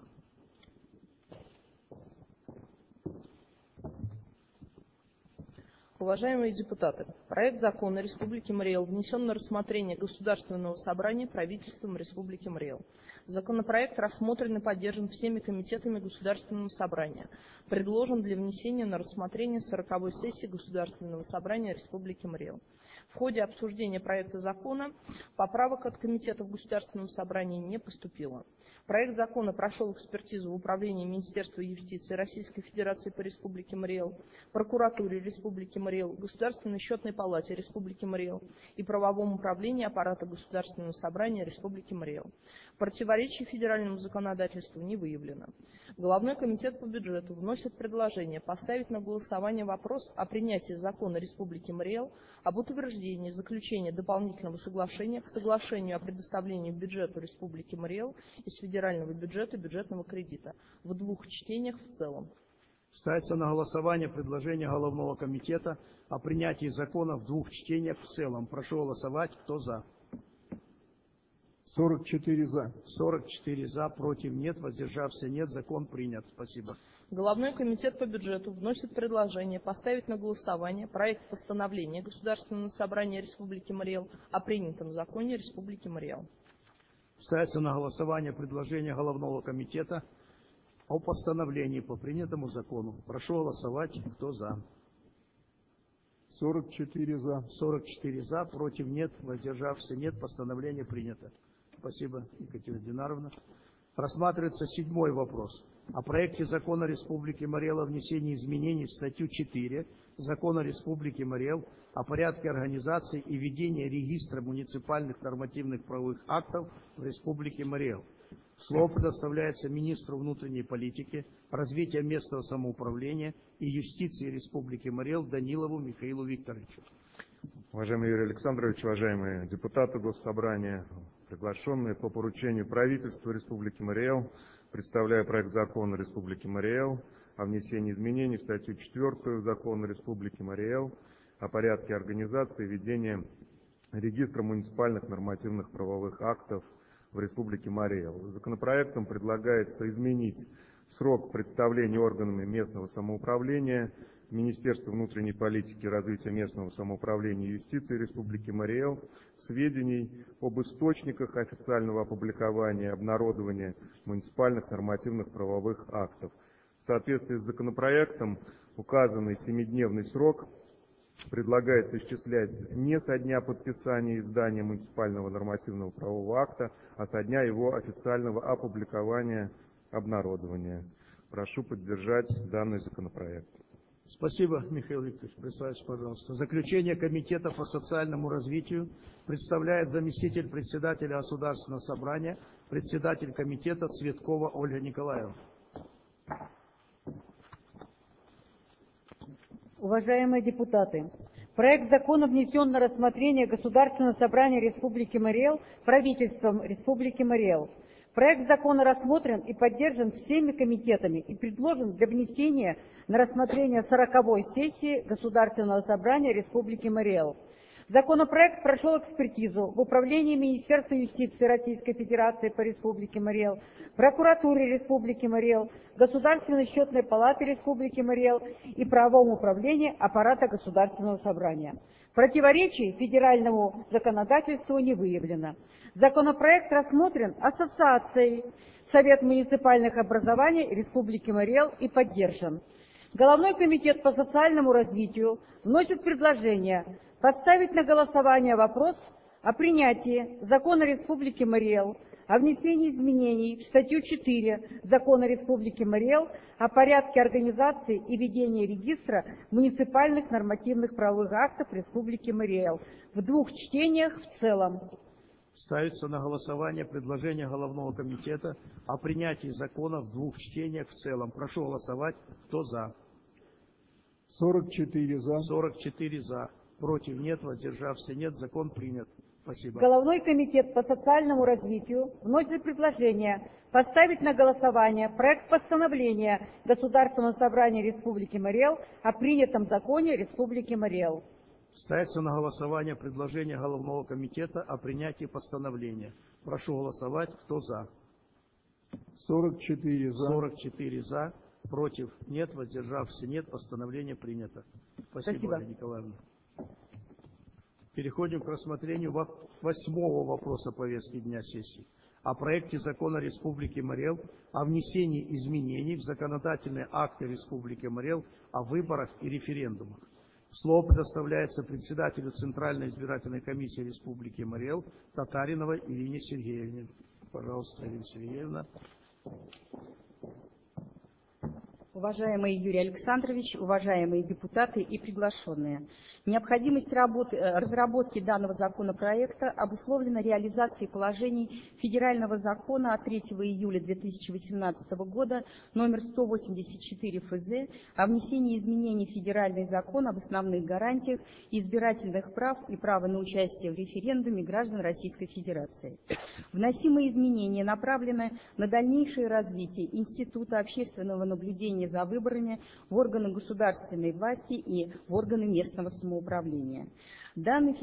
Уважаемые депутаты, проект закона Республики Марий-Эл внесен на рассмотрение Государственного собрания правительством Республики Марий-Эл. Законопроект рассмотрен и поддержан всеми комитетами Государственного собрания. Предложен для внесения на рассмотрение 40-й сессии Государственного собрания Республики Марий-Эл. В ходе обсуждения проекта закона поправок от Комитета в Государственном собрании не поступило. Проект закона прошел экспертизу в Управлении Министерства юстиции Российской Федерации по Республике Мариэл, Прокуратуре Республики Мариэл, Государственной счетной палате Республики Мариэл и Правовом управлении аппарата Государственного собрания Республики Мариэл. Противоречий федеральному законодательству не выявлено. Головной комитет по бюджету вносит предложение поставить на голосование вопрос о принятии закона Республики Мариэл об утверждении заключения дополнительного соглашения к соглашению о предоставлении бюджету Республики Мариэл из федерального бюджета бюджетного кредита в 2 чтениях в целом. Ставится на голосование предложение Головного комитета о принятии закона в 2 чтениях в целом. Прошу голосовать. Кто за? 44 за. 44 за, против нет, воздержався нет. Закон принят. Спасибо. Головной комитет по бюджету вносит предложение поставить на голосование проект постановления Государственного собрания Республики Мариэл о принятом законе Республики Мариэл. Ставится на голосование предложение Головного комитета о постановлении по принятому закону. Прошу голосовать. Кто за? 44 за. 44 за, против нет, воздержався нет. Постановление принято. Спасибо, Екатерина Динаровна. Рассматривается 7-й вопрос. О проекте закона Республики Мариэл о внесении изменений в статью 4 Закона Республики Мариэл о порядке организации и ведения регистра муниципальных нормативных правовых актов в Республике Мариэл. Слово предоставляется министру внутренней политики, развития местного самоуправления и юстиции Республики Мариэл Данилову Михаилу Викторовичу. Уважаемый Юрий Александрович, уважаемые депутаты Госсобрания, приглашенные по поручению правительства Республики Мариэл, представляю проект закона Республики Мариэл о внесении изменений в статью 4 Закона Республики Мариэл о порядке организации и ведения регистра муниципальных нормативных правовых актов в Республике Мариэл. Законопроектом предлагается изменить срок представления органами местного самоуправления, Министерства внутренней политики и развития местного самоуправления и юстиции Республики Мариэл сведений об источниках официального опубликования и обнародования муниципальных нормативных правовых актов. В соответствии с законопроектом указанный 7-дневный срок предлагается исчислять не со дня подписания и издания муниципального нормативного правового акта, а со дня его официального опубликования, обнародования. Прошу поддержать данный законопроект. Спасибо, Михаил Викторович. Представьте, пожалуйста. Заключение Комитета по социальному развитию представляет заместитель председателя Государственного собрания, председатель комитета Цветкова Ольга Николаевна. Уважаемые депутаты, проект закона внесен на рассмотрение Государственного собрания Республики Мариэл правительством Республики Мариэл. Проект закона рассмотрен и поддержан всеми комитетами и предложен для внесения на рассмотрение 40-й сессии Государственного собрания Республики Мариэл. Законопроект прошел экспертизу в Управлении Министерства юстиции Российской Федерации по Республике Мариэл, Прокуратуре Республики Мариэл, Государственной счетной палате Республики Мариэл и Правовом управлении аппарата Государственного собрания. Противоречий федеральному законодательству не выявлено. Законопроект рассмотрен Ассоциацией Совет муниципальных образований Республики Мариэл и поддержан. Головной комитет по социальному развитию вносит предложение поставить на голосование вопрос о принятии закона Республики Мариэл о внесении изменений в статью 4 Закона Республики Мариэл о порядке организации и ведения регистра муниципальных нормативных правовых актов Республики Мариэл в 2 чтениях в целом. Ставится на голосование предложение Головного комитета о принятии закона в 2 чтениях в целом. Прошу голосовать. Кто за? 44 за. 44 за. Против нет, воздержався нет. Закон принят. Спасибо. Головной комитет по социальному развитию вносит предложение поставить на голосование проект постановления Государственного собрания Республики Мариэл о принятом законе Республики Мариэл. Ставится на голосование предложение Головного комитета о принятии постановления. Прошу голосовать. Кто за? 44 за. 44 за. Против нет, воздержався нет. Постановление принято. Спасибо, Ольга Николаевна. Переходим к рассмотрению 8-го вопроса повестки дня сессии. О проекте закона Республики Мариэл о внесении изменений в законодательные акты Республики Мариэл о выборах и референдумах. Слово предоставляется председателю Центральной избирательной комиссии Республики Марий Эл Татариновой Ирине Сергеевне. Пожалуйста, Ирина Сергеевна. Уважаемый Юрий Александрович, уважаемые депутаты и приглашенные, необходимость разработки данного законопроекта обусловлена реализацией положений Федерального закона от 3 июля 2018 года номер 184 ФЗ о внесении изменений в Федеральный закон об основных гарантиях избирательных прав и права на участие в референдуме граждан Российской Федерации. Вносимые изменения направлены на дальнейшее развитие Института общественного наблюдения за выборами в органы государственной власти и в органы местного самоуправления. Данный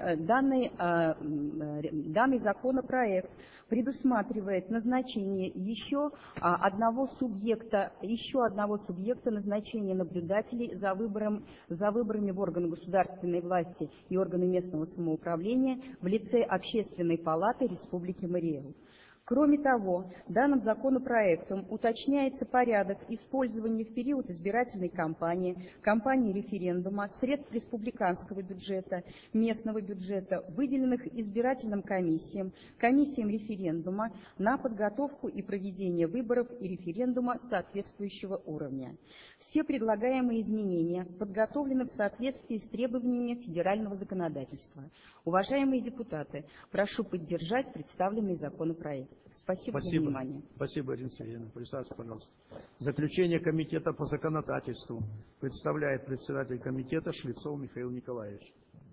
законопроект предусматривает назначение еще одного субъекта назначения наблюдателей за выборами в органы государственной власти и органы местного самоуправления в лице Общественной палаты Республики Марий Эл. Кроме того, данным законопроектом уточняется порядок использования в период избирательной кампании референдума средств республиканского бюджета, местного бюджета, выделенных избирательным комиссиям референдума на подготовку и проведение выборов и референдума соответствующего уровня. Все предлагаемые изменения подготовлены в соответствии с требованиями федерального законодательства. Уважаемые депутаты, прошу поддержать представленный законопроект. Спасибо за внимание. Спасибо, Ирина Сергеевна. Присаживайтесь, пожалуйста. Заключение Комитета по законодательству представляет председатель комитета Шлицов Михаил Николаевич.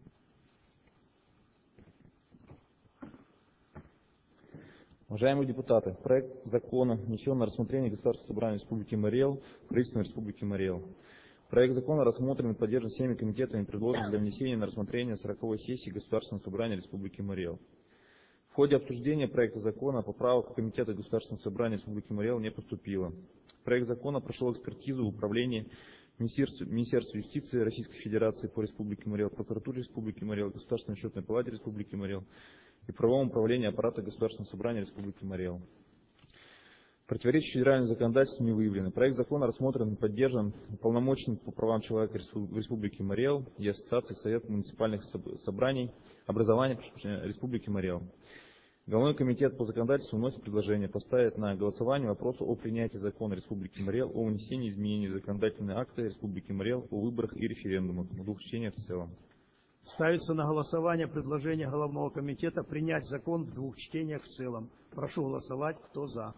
Уважаемые депутаты, проект закона внесен на рассмотрение Государственного собрания Республики Марий Эл правительством Республики Марий Эл. Проект закона рассмотрен и поддержан всеми комитетами и предложен для внесения на рассмотрение 40-й сессии Государственного собрания Республики Марий Эл. В ходе обсуждения проекта закона поправок Комитета Государственного собрания Республики Марий Эл не поступило. Проект закона прошел экспертизу в управлении Министерства юстиции Российской Федерации по Республике Марий Эл, Прокуратуре Республики Марий Эл, Государственной счетной палате Республики Марий Эл и правовом управлении аппарата Государственного собрания Республики Марий Эл. Противоречий федеральному законодательству не выявлено. Проект закона рассмотрен и поддержан полномочным по правам человека в Республике Марий Эл и Ассоциацией Совет муниципальных образований Республики Марий Эл. Головной комитет по законодательству вносит предложение поставить на голосование вопрос о принятии закона Республики Марий Эл о внесении изменений в законодательные акты Республики Марий Эл о выборах и референдумах в двух чтениях в целом. Ставится на голосование предложение Головного комитета принять закон в двух чтениях в целом. Прошу голосовать. Кто за?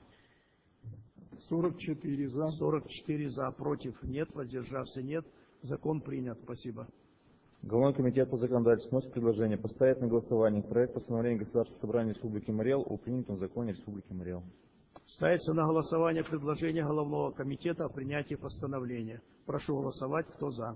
44 за. 44 за. Против нет. Воздержався нет. Закон принят. Спасибо. Головной комитет по законодательству вносит предложение поставить на голосование проект постановления Государственного собрания Республики Марий Эл о принятом законе Республики Марий Эл. Ставится на голосование предложение Головного комитета о принятии постановления. Прошу голосовать. Кто за?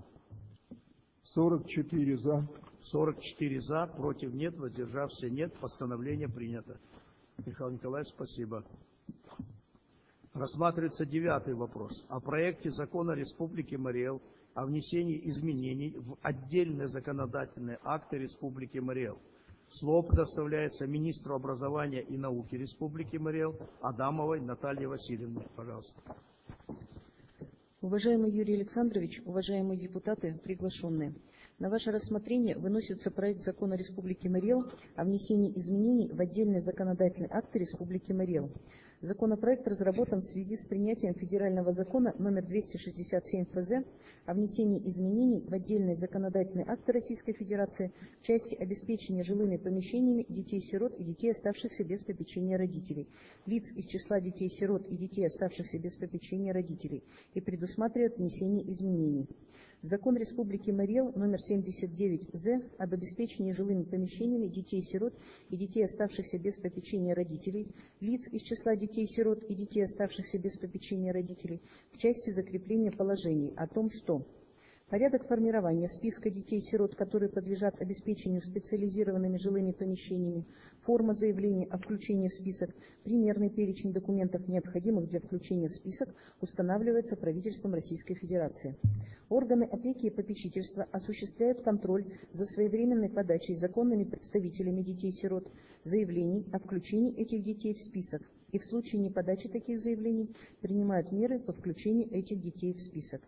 44 за. 44 за. Против нет. Воздержався нет. Постановление принято. Михаил Николаевич, спасибо. Рассматривается 9-й вопрос о проекте закона Республики Марий Эл о внесении изменений в отдельные законодательные акты Республики Марий Эл. Слово предоставляется министру образования и науки Республики Марий Эл Адамовой Наталье Васильевне. Пожалуйста. Уважаемый Юрий Александрович, уважаемые депутаты, приглашенные, на ваше рассмотрение выносится проект закона Республики Марий Эл о внесении изменений в отдельные законодательные акты Республики Марий Эл. Законопроект разработан в связи с принятием федерального закона номер 267 ФЗ о внесении изменений в отдельные законодательные акты Российской Федерации в части обеспечения жилыми помещениями детей-сирот и детей, оставшихся без попечения родителей, лиц из числа детей-сирот и детей, оставшихся без попечения родителей, и предусматривает внесение изменений. Закон Республики Марий Эл номер 79-З об обеспечении жилыми помещениями детей-сирот и детей, оставшихся без попечения родителей, лиц из числа детей-сирот и детей, оставшихся без попечения родителей, в части закрепления положений о том, что порядок формирования списка детей-сирот, которые подлежат обеспечению специализированными жилыми помещениями, форма заявления о включении в список, примерный перечень документов, необходимых для включения в список, устанавливается правительством Российской Федерации. Органы опеки и попечительства осуществляют контроль за своевременной подачей законными представителями детей-сирот заявлений о включении этих детей в список и в случае неподачи таких заявлений принимают меры по включению этих детей в список.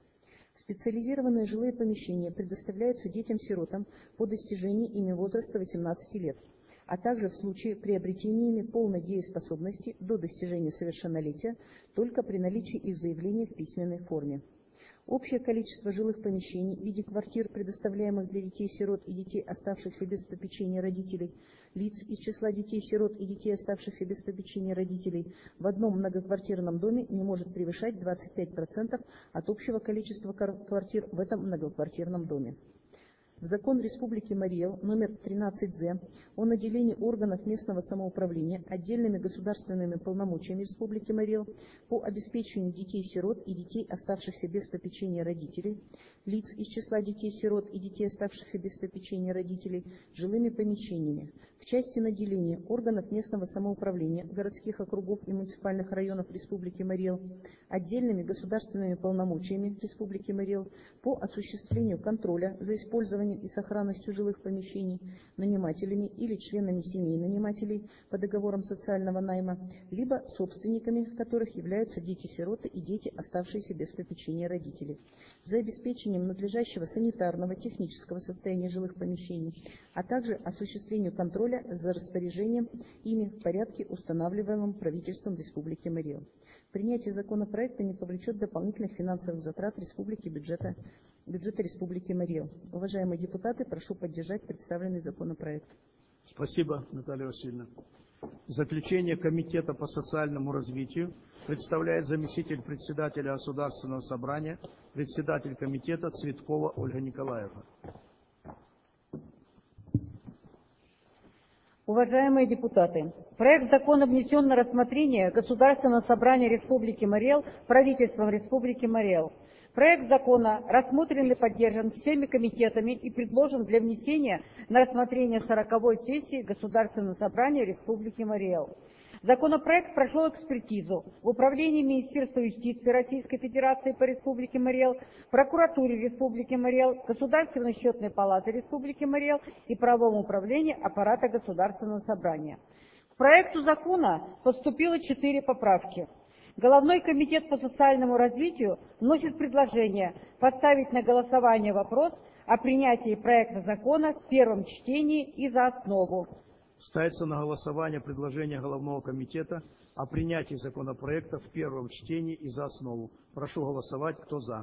Специализированные жилые помещения предоставляются детям-сиротам по достижении ими возраста 18 лет, а также в случае приобретения ими полной дееспособности до достижения совершеннолетия только при наличии их заявления в письменной форме. Общее количество жилых помещений в виде квартир, предоставляемых для детей-сирот и детей, оставшихся без попечения родителей, лиц из числа детей-сирот и детей, оставшихся без попечения родителей, в одном многоквартирном доме не может превышать 25% от общего количества квартир в этом многоквартирном доме. В закон Республики Марий Эл номер 13З о наделении органов местного самоуправления отдельными государственными полномочиями Республики Марий Эл по обеспечению детей-сирот и детей, оставшихся без попечения родителей, лиц из числа детей-сирот и детей, оставшихся без попечения родителей, жилыми помещениями, в части наделения органов местного самоуправления городских округов и муниципальных районов Республики Марий Эл отдельными государственными полномочиями Республики Марий Эл по осуществлению контроля за использованием и сохранностью жилых помещений нанимателями или членами семей нанимателей по договорам социального найма, либо собственниками которых являются дети-сироты и дети, оставшиеся без попечения родителей, за обеспечением надлежащего санитарного, технического состояния жилых помещений, а также осуществлению контроля за распоряжением ими в порядке, устанавливаемом правительством Республики Марий Эл. Принятие законопроекта не повлечет дополнительных финансовых затрат республики бюджета Республики Марий Эл. Уважаемые депутаты, прошу поддержать представленный законопроект. Спасибо, Наталья Васильевна. Заключение Комитета по социальному развитию представляет заместитель председателя Государственного собрания, председатель комитета Цветкова Ольга Николаевна. Уважаемые депутаты, проект закона внесен на рассмотрение Государственного собрания Республики Марий Эл правительством Республики Марий Эл. Проект закона рассмотрен и поддержан всеми комитетами и предложен для внесения на рассмотрение 40-й сессии Государственного собрания Республики Марий Эл. Законопроект прошел экспертизу в Управлении Министерства юстиции Российской Федерации по Республике Марий Эл, Прокуратуре Республики Марий Эл, Государственной счетной палаты Республики Марий Эл и Правовом управлении аппарата Государственного собрания. К проекту закона поступило 4 поправки. Головной комитет по социальному развитию вносит предложение поставить на голосование вопрос о принятии проекта закона в первом чтении и за основу. Ставится на голосование предложение Головного комитета о принятии законопроекта в первом чтении и за основу. Прошу голосовать. Кто за?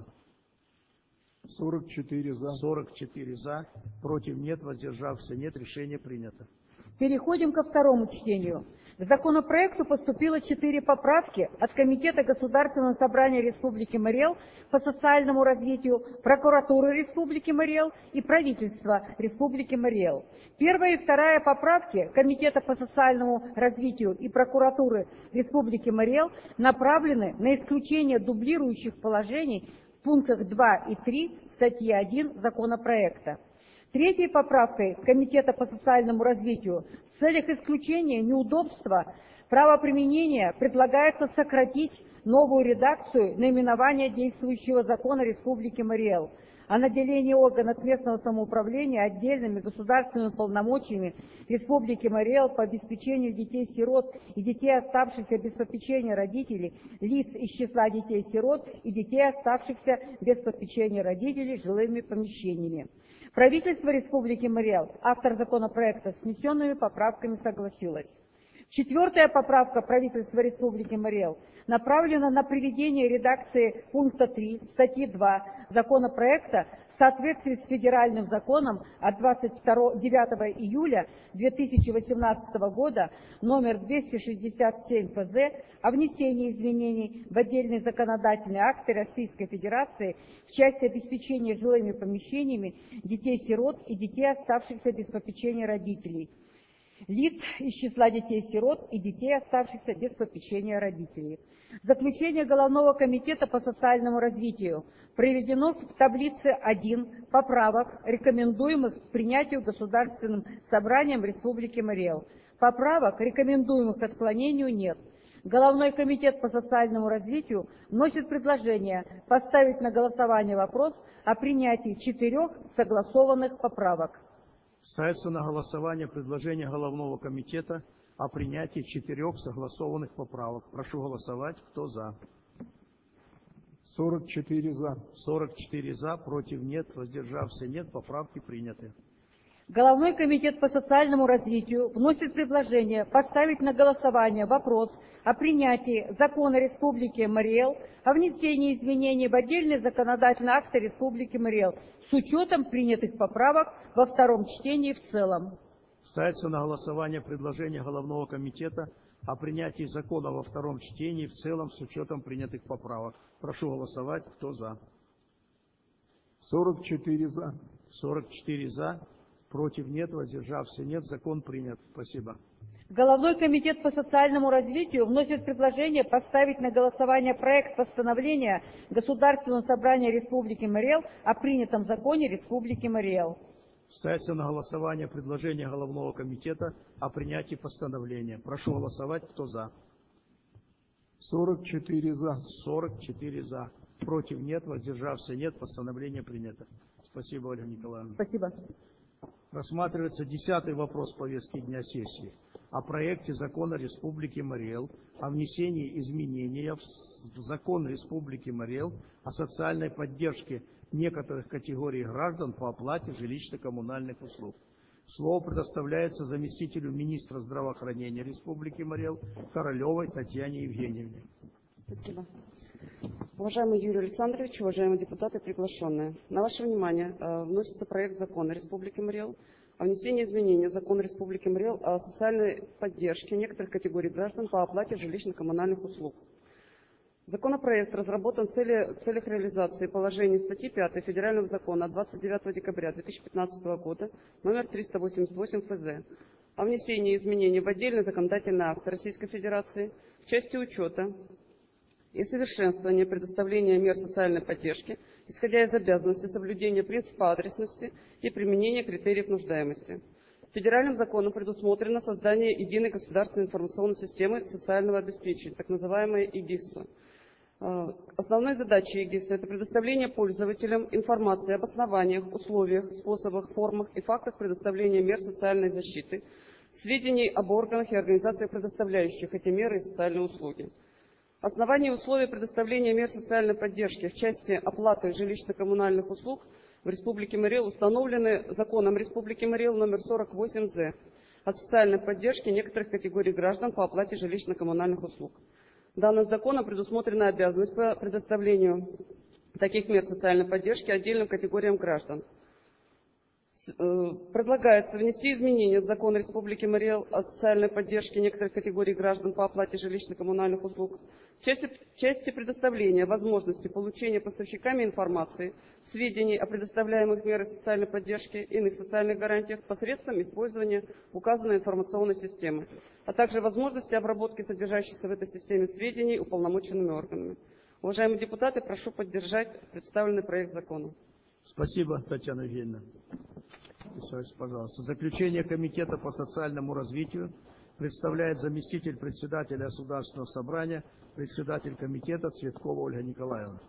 44 за. 44 за. Против нет. Воздержавшихся нет. Решение принято. Переходим ко второму чтению. К законопроекту поступило 4 поправки от Комитета Государственного собрания Республики Марий Эл по социальному развитию, Прокуратуры Республики Марий Эл и правительства Республики Марий Эл. Первая и вторая поправки Комитета по социальному развитию и Прокуратуры Республики Марий Эл направлены на исключение дублирующих положений в пунктах 2 и 3 статьи 1 законопроекта. Третьей поправкой Комитета по социальному развитию в целях исключения неудобства правоприменения предлагается сократить новую редакцию наименования действующего закона Республики Марий Эл о наделении органов местного самоуправления отдельными государственными полномочиями Республики Марий Эл по обеспечению детей-сирот и детей, оставшихся без попечения родителей, лиц из числа детей-сирот и детей, оставшихся без попечения родителей, жилыми помещениями. Правительство Республики Марий Эл, автор законопроекта, с внесенными поправками согласилось. 4-я поправка правительства Республики Марий Эл направлена на приведение редакции пункта 3 статьи 2 законопроекта в соответствии с федеральным законом от 29 июля 2018 года номер 267 ФЗ о внесении изменений в отдельные законодательные акты Российской Федерации в части обеспечения жилыми помещениями детей-сирот и детей, оставшихся без попечения родителей, лиц из числа детей-сирот и детей, оставшихся без попечения родителей. Заключение Головного комитета по социальному развитию приведено в таблице 1 поправок, рекомендуемых к принятию Государственным собранием Республики Марий Эл. Поправок, рекомендуемых к отклонению, нет. Головной комитет по социальному развитию вносит предложение поставить на голосование вопрос о принятии 4 согласованных поправок. Ставится на голосование предложение Головного комитета о принятии 4 согласованных поправок. Прошу голосовать. Кто за? 44 за. 44 за, против нет, воздержався нет, поправки приняты. Головной комитет по социальному развитию вносит предложение поставить на голосование вопрос о принятии закона Республики Мари-Эл о внесении изменений в отдельные законодательные акты Республики Мари-Эл с учетом принятых поправок во втором чтении в целом. Ставится на голосование предложение Головного комитета о принятии закона во втором чтении в целом с учетом принятых поправок. Прошу голосовать. Кто за? 44 за. 44 за. Против нет, воздержався нет. Закон принят. Спасибо. Головной комитет по социальному развитию вносит предложение поставить на голосование проект постановления Государственного собрания Республики Мари-Эл о принятом законе Республики Мари-Эл. Ставится на голосование предложение Головного комитета о принятии постановления. Прошу голосовать. Кто за? 44 за. 44 за. Против нет, воздержався нет. Постановление принято. Спасибо, Ольга Николаевна. Спасибо. Рассматривается 10-й вопрос повестки дня сессии о проекте закона Республики Мари-Эл о внесении изменения в закон Республики Мари-Эл о социальной поддержке некоторых категорий граждан по оплате жилищно-коммунальных услуг. Слово предоставляется заместителю министра здравоохранения Республики Мари-Эл Королевой Татьяне Евгеньевне. Спасибо. Уважаемый Юрий Александрович, уважаемые депутаты, приглашенные, на ваше внимание вносится проект закона Республики Мари-Эл о внесении изменений в закон Республики Мари-Эл о социальной поддержке некоторых категорий граждан по оплате жилищно-коммунальных услуг. Законопроект разработан в целях реализации положений статьи 5 Федерального закона от 29 декабря 2015 года номер 388 ФЗ о внесении изменений в отдельный законодательный акт Российской Федерации в части учета и совершенствования предоставления мер социальной поддержки, исходя из обязанности соблюдения принципа адресности и применения критериев нуждаемости. Федеральным законом предусмотрено создание единой государственной информационной системы социального обеспечения, так называемой ЕГИС. Основной задачей ЕГИС – это предоставление пользователям информации об основаниях, условиях, способах, формах и фактах предоставления мер социальной защиты, сведений об органах и организациях, предоставляющих эти меры и социальные услуги. Основания и условия предоставления мер социальной поддержки в части оплаты жилищно-коммунальных услуг в Республике Мари-Эл установлены законом Республики Мари-Эл номер 48-З о социальной поддержке некоторых категорий граждан по оплате жилищно-коммунальных услуг. Данным законом предусмотрена обязанность по предоставлению таких мер социальной поддержки отдельным категориям граждан. Предлагается внести изменения в закон Республики Мари-Эл о социальной поддержке некоторых категорий граждан по оплате жилищно-коммунальных услуг в части предоставления возможности получения поставщиками информации, сведений о предоставляемых мерах социальной поддержки и иных социальных гарантиях посредством использования указанной информационной системы, а также возможности обработки содержащихся в этой системе сведений уполномоченными органами. Уважаемые депутаты, прошу поддержать представленный проект закона. Спасибо, Татьяна Евгеньевна. Писайте, пожалуйста. Заключение Комитета по социальному развитию представляет заместитель председателя Государственного собрания, председатель комитета Цветкова Ольга Николаевна.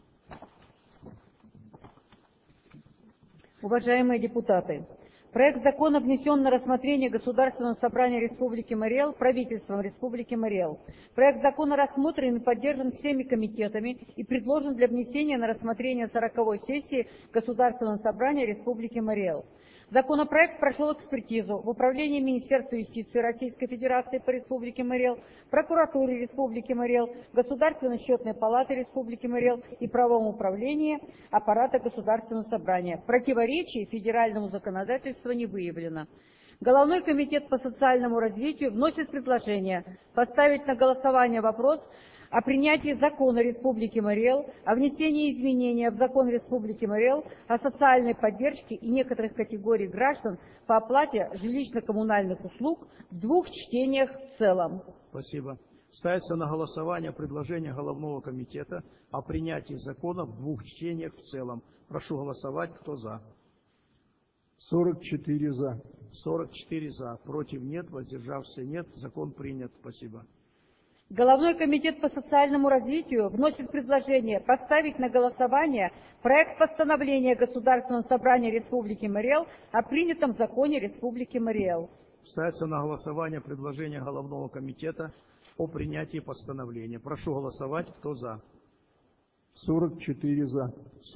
Уважаемые депутаты, проект закона внесен на рассмотрение Государственного собрания Республики Мари-Эл правительством Республики Мари-Эл. Проект закона рассмотрен и поддержан всеми комитетами и предложен для внесения на рассмотрение 40-й сессии Государственного собрания Республики Мари-Эл. Законопроект прошел экспертизу в Управлении Министерства юстиции Российской Федерации по Республике Мари-Эл, Прокуратуре Республики Мари-Эл, Государственной счетной палаты Республики Мари-Эл и Правовом управлении аппарата Государственного собрания. Противоречий федеральному законодательству не выявлено. Головной комитет по социальному развитию вносит предложение поставить на голосование вопрос о принятии закона Республики Мари-Эл о внесении изменения в закон Республики Мари-Эл о социальной поддержке и некоторых категорий граждан по оплате жилищно-коммунальных услуг в двух чтениях в целом. Спасибо. Ставится на голосование предложение Головного комитета о принятии закона в двух чтениях в целом. Прошу голосовать. Кто за? 44 за. 44 за. Против нет. Воздержався нет. Закон принят. Спасибо. Головной комитет по социальному развитию вносит предложение поставить на голосование проект постановления Государственного собрания Республики Мари-Эл о принятом законе Республики Мари-Эл. Ставится на голосование предложение Головного комитета о принятии постановления. Прошу голосовать. Кто за? 44 за.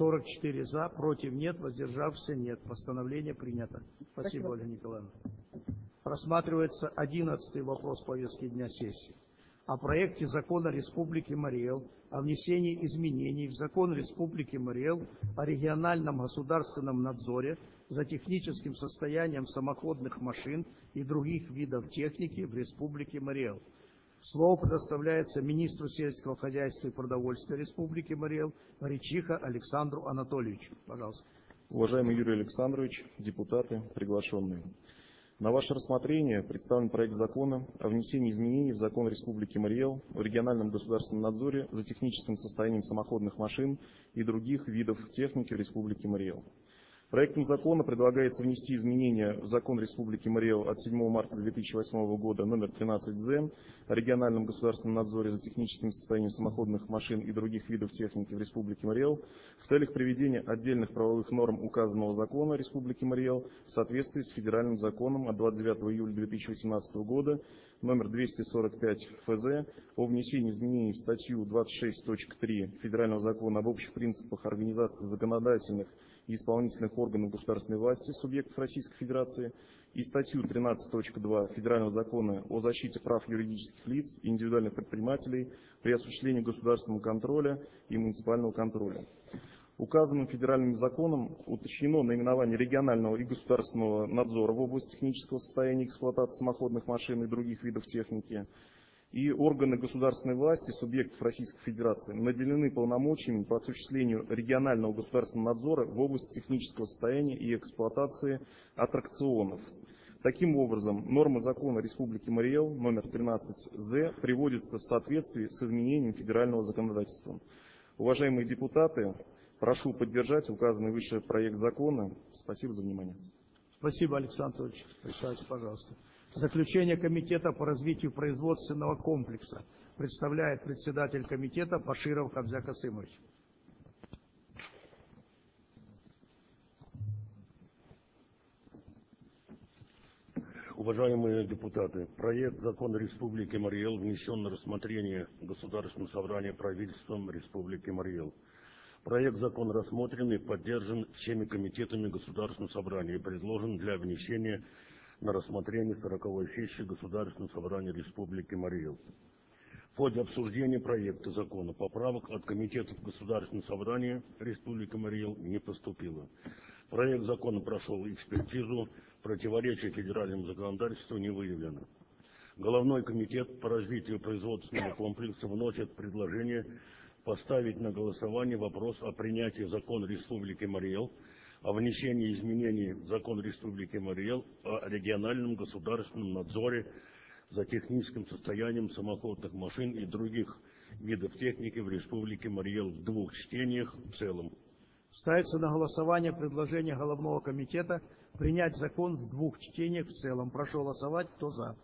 44 за, против нет, воздержавшихся нет. Постановление принято. Спасибо, Ольга Николаевна. Рассматривается 11-й вопрос повестки дня сессии. О проекте закона Республики Марий-Эл о внесении изменений в закон Республики Марий-Эл о региональном государственном надзоре за техническим состоянием самоходных машин и других видов техники в Республике Марий-Эл. Слово предоставляется министру сельского хозяйства и продовольствия Республики Марий-Эл Речиха Александру Анатольевичу. Пожалуйста. Уважаемый Юрий Александрович, депутаты, приглашенные. На ваше рассмотрение представлен проект закона о внесении изменений в закон Республики Марий-Эл о региональном государственном надзоре за техническим состоянием самоходных машин и других видов техники в Республике Марий-Эл. Проектом закона предлагается внести изменения в закон Республики Марий-Эл от 7 марта 2008 года номер 13-З о региональном государственном надзоре за техническим состоянием самоходных машин и других видов техники в Республике Марий-Эл в целях приведения отдельных правовых норм указанного закона Республики Марий-Эл в соответствии с федеральным законом от 29 июля 2018 года номер 245 ФЗ о внесении изменений в статью 26.3 Федерального закона об общих принципах организации законодательных и исполнительных органов государственной власти субъектов Российской Федерации и статью 13.2 Федерального закона о защите прав юридических лиц и индивидуальных предпринимателей при осуществлении государственного контроля и муниципального контроля. Указанным федеральным законом уточнено наименование регионального и государственного надзора в области технического состояния эксплуатации самоходных машин и других видов техники. И органы государственной власти субъектов Российской Федерации наделены полномочиями по осуществлению регионального государственного надзора в области технического состояния и эксплуатации аттракционов. Таким образом, нормы закона Республики Марий-Эл номер 13-З приводятся в соответствии с изменением федерального законодательства. Уважаемые депутаты, прошу поддержать указанный выше проект закона. Спасибо за внимание. Спасибо, Александр Анатольевич. Присаживайтесь, пожалуйста. Заключение Комитета по развитию производственного комплекса представляет председатель комитета Баширов Хамза Касымович. Уважаемые депутаты, проект закона Республики Марий-Эл внесен на рассмотрение Государственного собрания правительством Республики Марий-Эл. Проект закона рассмотрен и поддержан всеми комитетами Государственного собрания и предложен для внесения на рассмотрение 40-й сессии Государственного собрания Республики Марий-Эл. В ходе обсуждения проекта закона поправок от комитетов Государственного собрания Республики Марий-Эл не поступило. Проект закона прошел экспертизу, противоречия федеральному законодательству не выявлено. Головной комитет по развитию производственного комплекса вносит предложение поставить на голосование вопрос о принятии закона Республики Марий-Эл о внесении изменений в закон Республики Марий-Эл о региональном государственном надзоре за техническим состоянием самоходных машин и других видов техники в Республике Марий-Эл в двух чтениях в целом. Ставится на голосование предложение Головного комитета принять закон в двух чтениях в целом. Прошу голосовать. Кто за?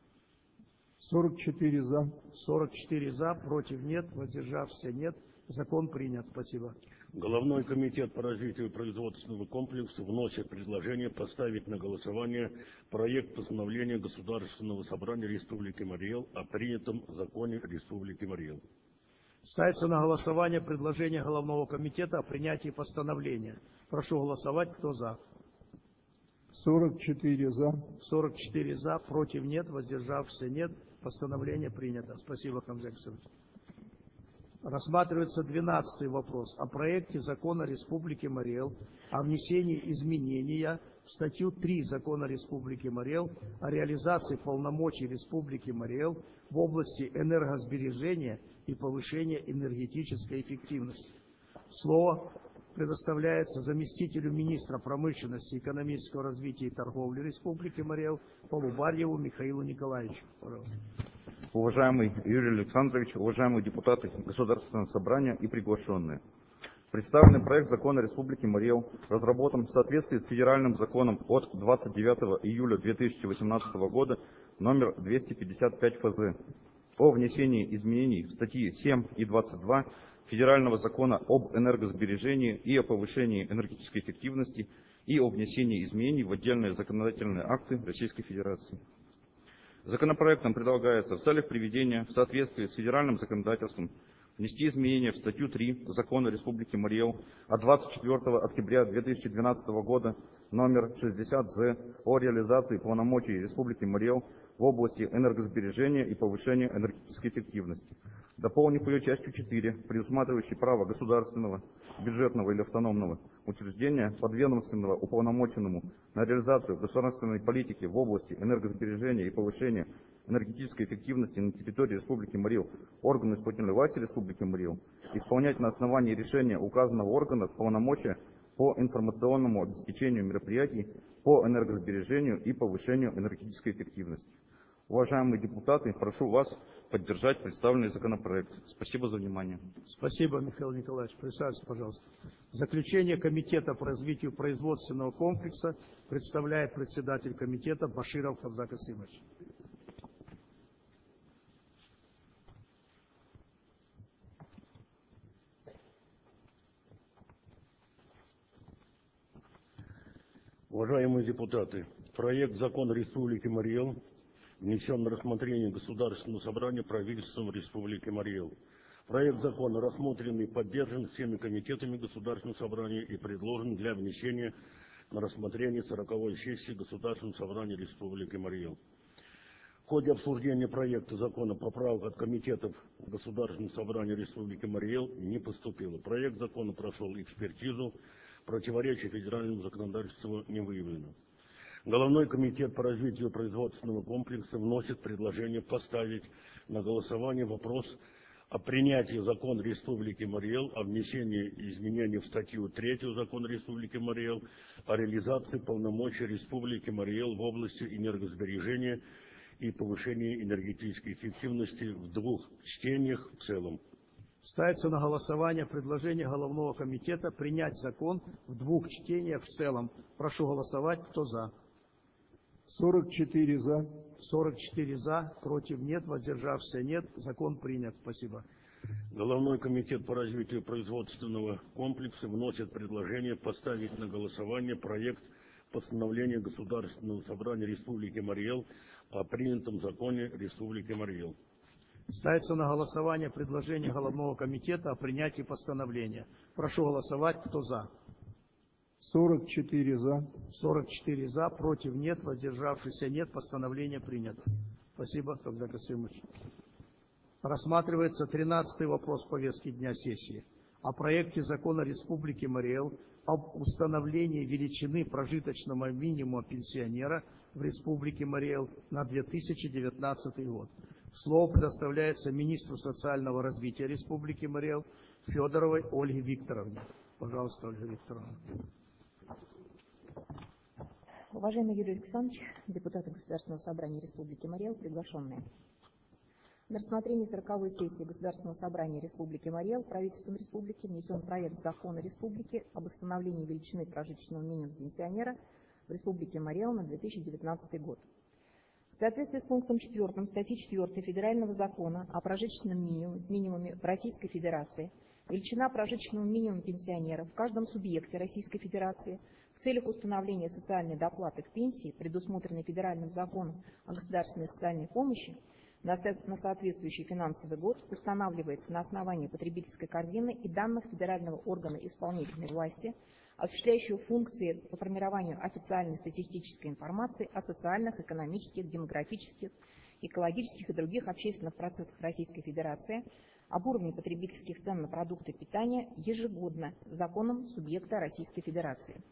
44 за. 44 за, против нет, воздержавшихся нет. Закон принят. Спасибо. Головной комитет по развитию производственного комплекса вносит предложение поставить на голосование проект постановления Государственного собрания Республики Марий-Эл о принятом законе Республики Марий-Эл. Ставится на голосование предложение Головного комитета о принятии постановления. Прошу голосовать. Кто за? 44 за. 44 за, против нет, воздержавшихся нет. Постановление принято. Спасибо, Хамза Касымович. Рассматривается 12-й вопрос о проекте закона Республики Марий-Эл о внесении изменения в статью 3 закона Республики Марий-Эл о реализации полномочий Республики Марий-Эл в области энергосбережения и повышения энергетической эффективности. Слово предоставляется заместителю министра промышленности, экономического развития и торговли Республики Марий-Эл Полубарьеву Михаилу Николаевичу. Пожалуйста. Уважаемый Юрий Александрович, уважаемые депутаты Государственного собрания и приглашенные. Представленный проект закона Республики Марий-Эл разработан в соответствии с федеральным законом от 29 июля 2018 года номер 255 ФЗ о внесении изменений в статьи 7 и 22 Федерального закона об энергосбережении и о повышении энергетической эффективности и о внесении изменений в отдельные законодательные акты Российской Федерации. Законопроектом предлагается в целях приведения в соответствии с федеральным законодательством внести изменения в статью 3 Закона Республики Марий Эл от 24 октября 2012 года номер 60-З о реализации полномочий Республики Марий Эл в области энергосбережения и повышения энергетической эффективности, дополнив ее частью 4, предусматривающей право государственного, бюджетного или автономного учреждения, подведомственного уполномоченному на реализацию государственной политики в области энергосбережения и повышения энергетической эффективности на территории Республики Марий Эл органу исполнительной власти Республики Марий Эл исполнять на основании решения указанного органа полномочия по информационному обеспечению мероприятий по энергосбережению и повышению энергетической эффективности. Уважаемые депутаты, прошу вас поддержать представленный законопроект. Спасибо за внимание. Спасибо, Михаил Николаевич. Присаживайтесь, пожалуйста. Заключение Комитета по развитию производственного комплекса представляет председатель комитета Баширов Хабза Касымович. Уважаемые депутаты, проект закона Республики Марий Эл внесен на рассмотрение Государственного собрания правительством Республики Марий Эл. Проект закона рассмотрен и поддержан всеми комитетами Государственного собрания и предложен для внесения на рассмотрение 40-й сессии Государственного собрания Республики Марий Эл. В ходе обсуждения проекта закона поправок от комитетов Государственного собрания Республики Марий Эл не поступило. Проект закона прошел экспертизу, противоречий федеральному законодательству не выявлено. Головной комитет по развитию производственного комплекса вносит предложение поставить на голосование вопрос о принятии закона Республики Марий Эл о внесении изменений в статью 3 закона Республики Марий Эл о реализации полномочий Республики Марий Эл в области энергосбережения и повышения энергетической эффективности в двух чтениях в целом. Ставится на голосование предложение Головного комитета принять закон в двух чтениях в целом. Прошу голосовать. Кто за? 44 за. 44 за. Против нет. Воздержавшихся нет. Закон принят. Спасибо. Головной комитет по развитию производственного комплекса вносит предложение поставить на голосование проект постановления Государственного собрания Республики Марий Эл о принятом законе Республики Марий Эл. Ставится на голосование предложение Головного комитета о принятии постановления. Прошу голосовать. Кто за? 44 за. 44 за. Против нет. Воздержавшихся нет. Постановление принято. Спасибо, Хабза Касымович. Рассматривается 13-й вопрос повестки дня сессии. О проекте закона Республики Марий Эл об установлении величины прожиточного минимума пенсионера в Республике Марий Эл на 2019 год. Слово предоставляется министру социального развития Республики Марий Эл Федоровой Ольге Викторовне. Пожалуйста, Ольга Викторовна. Уважаемый Юрий Александрович, депутаты Государственного собрания Республики Марий Эл, приглашенные. На рассмотрение 40-й сессии Государственного собрания Республики Марий Эл правительством Республики внесен проект закона Республики об установлении величины прожиточного минимума пенсионера в Республике Марий Эл на 2019 год. В соответствии с пунктом 4 статьи 4 Федерального закона о прожиточном минимуме в Российской Федерации величина прожиточного минимума пенсионера в каждом субъекте Российской Федерации в целях установления социальной доплаты к пенсии, предусмотренной Федеральным законом о государственной социальной помощи, на соответствующий финансовый год устанавливается на основании потребительской корзины и данных федерального органа исполнительной власти, осуществляющего функции по формированию официальной статистической информации о социальных, экономических, демографических, экологических и других общественных процессах Российской Федерации, об уровне потребительских цен на продукты питания ежегодно законом субъекта Российской Федерации.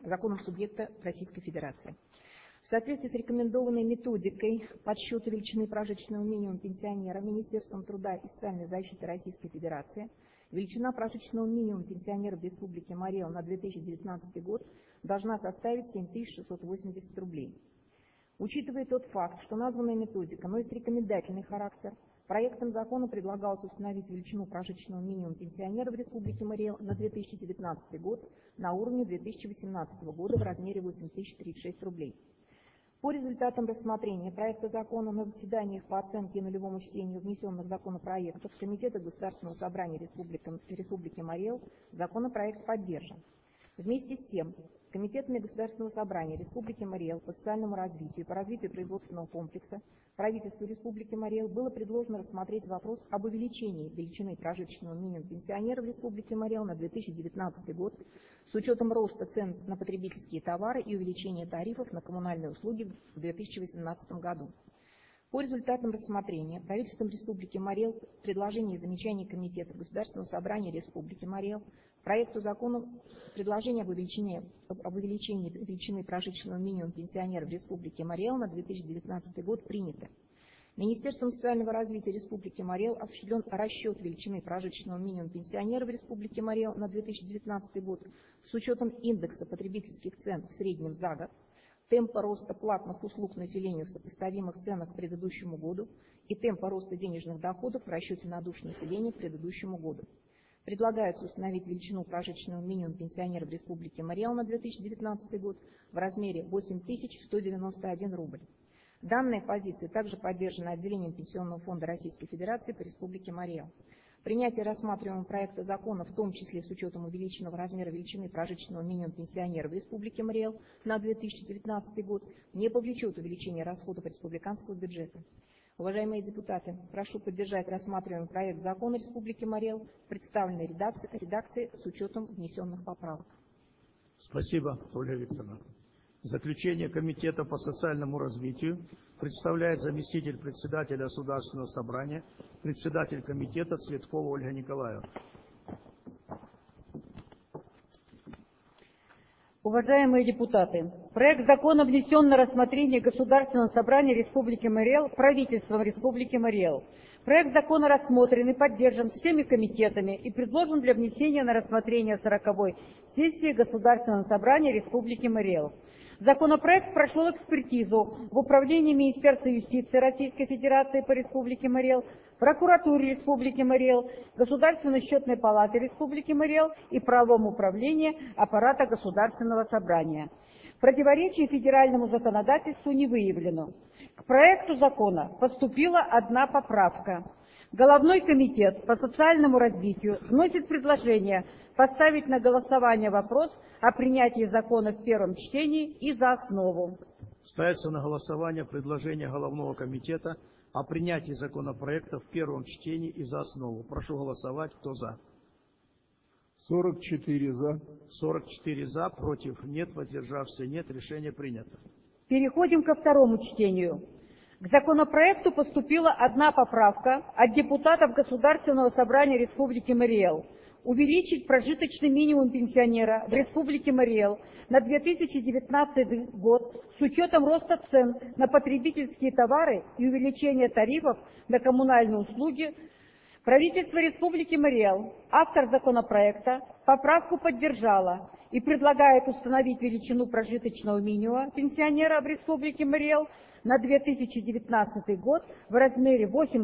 В соответствии с рекомендованной методикой подсчета величины прожиточного минимума пенсионера Министерством труда и социальной защиты Российской Федерации величина прожиточного минимума пенсионера в Республике Марий Эл на 2019 год должна составить 7680 рублей. Учитывая тот факт, что названная методика носит рекомендательный характер, проектом закона предлагалось установить величину прожиточного минимума пенсионера в Республике Марий Эл на 2019 год на уровне 2018 года в размере 8036 рублей. По результатам рассмотрения проекта закона на заседаниях по оценке и нулевому чтению внесенных законопроектов Комитета Государственного собрания Республики Марий Эл законопроект поддержан. Вместе с тем, комитетами Государственного собрания Республики Марий Эл по социальному развитию и по развитию производственного комплекса правительству Республики Марий Эл было предложено рассмотреть вопрос об увеличении величины прожиточного минимума пенсионера в Республике Марий Эл на 2019 год с учетом роста цен на потребительские товары и увеличения тарифов на коммунальные услуги в 2018 году. По результатам рассмотрения правительством Республики Марий Эл предложений и замечаний Комитета Государственного собрания Республики Марий Эл проекту закона предложение об увеличении величины прожиточного минимума пенсионера в Республике Марий Эл на 2019 год принято. Министерством социального развития Республики Марий Эл осуществлен расчет величины прожиточного минимума пенсионера в Республике Марий Эл на 2019 год с учетом индекса потребительских цен в среднем за год, темпа роста платных услуг населению в сопоставимых ценах к предыдущему году и темпа роста денежных доходов в расчете на душу населения к предыдущему году. Предлагается установить величину прожиточного минимума пенсионера в Республике Марий Эл на 2019 год в размере 8191 рубль. Данная позиция также поддержана отделением Пенсионного фонда Российской Федерации по Республике Марий Эл. Принятие рассматриваемого проекта закона, в том числе с учетом увеличенного размера величины прожиточного минимума пенсионера в Республике Марий Эл на 2019 год, не повлечет увеличения расходов республиканского бюджета. Уважаемые депутаты, прошу поддержать рассматриваемый проект закона Республики Марий Эл в представленной редакции с учетом внесенных поправок. Спасибо, Ольга Викторовна. Заключение Комитета по социальному развитию представляет заместитель председателя Государственного собрания, председатель комитета Цветкова Ольга Николаевна. Уважаемые депутаты, проект закона внесен на рассмотрение Государственного собрания Республики Марий Эл правительством Республики Марий Эл. Проект закона рассмотрен и поддержан всеми комитетами и предложен для внесения на рассмотрение 40-й сессии Государственного собрания Республики Марий Эл. Законопроект прошел экспертизу в Управлении Министерства юстиции Российской Федерации по Республике Марий Эл, Прокуратуре Республики Марий Эл, Государственной счетной палате Республики Марий Эл и Правовом управлении аппарата Государственного собрания. Противоречий федеральному законодательству не выявлено. К проекту закона поступила одна поправка. Головной комитет по социальному развитию вносит предложение поставить на голосование вопрос о принятии закона в первом чтении и за основу. Ставится на голосование предложение Головного комитета о принятии законопроекта в первом чтении и за основу. Прошу голосовать. Кто за? 44 за. 44 за, против нет, воздержавшихся нет. Решение принято. Переходим ко второму чтению. К законопроекту поступила одна поправка от депутатов Государственного собрания Республики Марий Эл. Увеличить прожиточный минимум пенсионера в Республике Марий Эл на 2019 год с учетом роста цен на потребительские товары и увеличения тарифов на коммунальные услуги. Правительство Республики Марий Эл, автор законопроекта, поправку поддержало и предлагает установить величину прожиточного минимума пенсионера в Республике Марий Эл на 2019 год в размере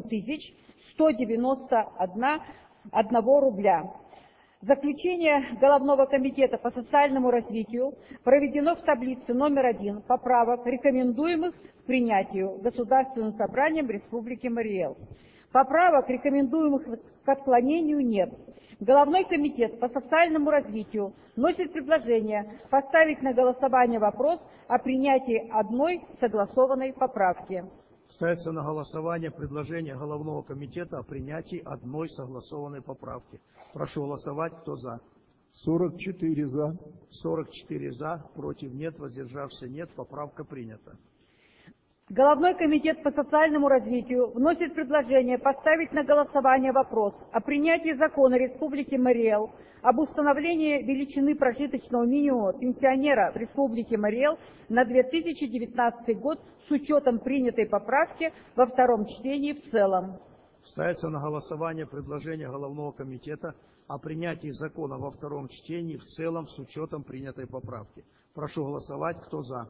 8191 рубля. Заключение Головного комитета по социальному развитию проведено в таблице номер 1 поправок, рекомендуемых к принятию Государственным собранием Республики Марий Эл. Поправок, рекомендуемых к отклонению, нет. Головной комитет по социальному развитию вносит предложение поставить на голосование вопрос о принятии одной согласованной поправки. Ставится на голосование предложение Головного комитета о принятии одной согласованной поправки. Прошу голосовать. Кто за? 44 за. 44 за, против нет, воздержавшихся нет. Поправка принята. Головной комитет по социальному развитию вносит предложение поставить на голосование вопрос о принятии закона Республики Марий Эл об установлении величины прожиточного минимума пенсионера в Республике Марий Эл на 2019 год с учетом принятой поправки во втором чтении в целом. Ставится на голосование предложение Головного комитета о принятии закона во втором чтении в целом с учетом принятой поправки. Прошу голосовать. Кто за?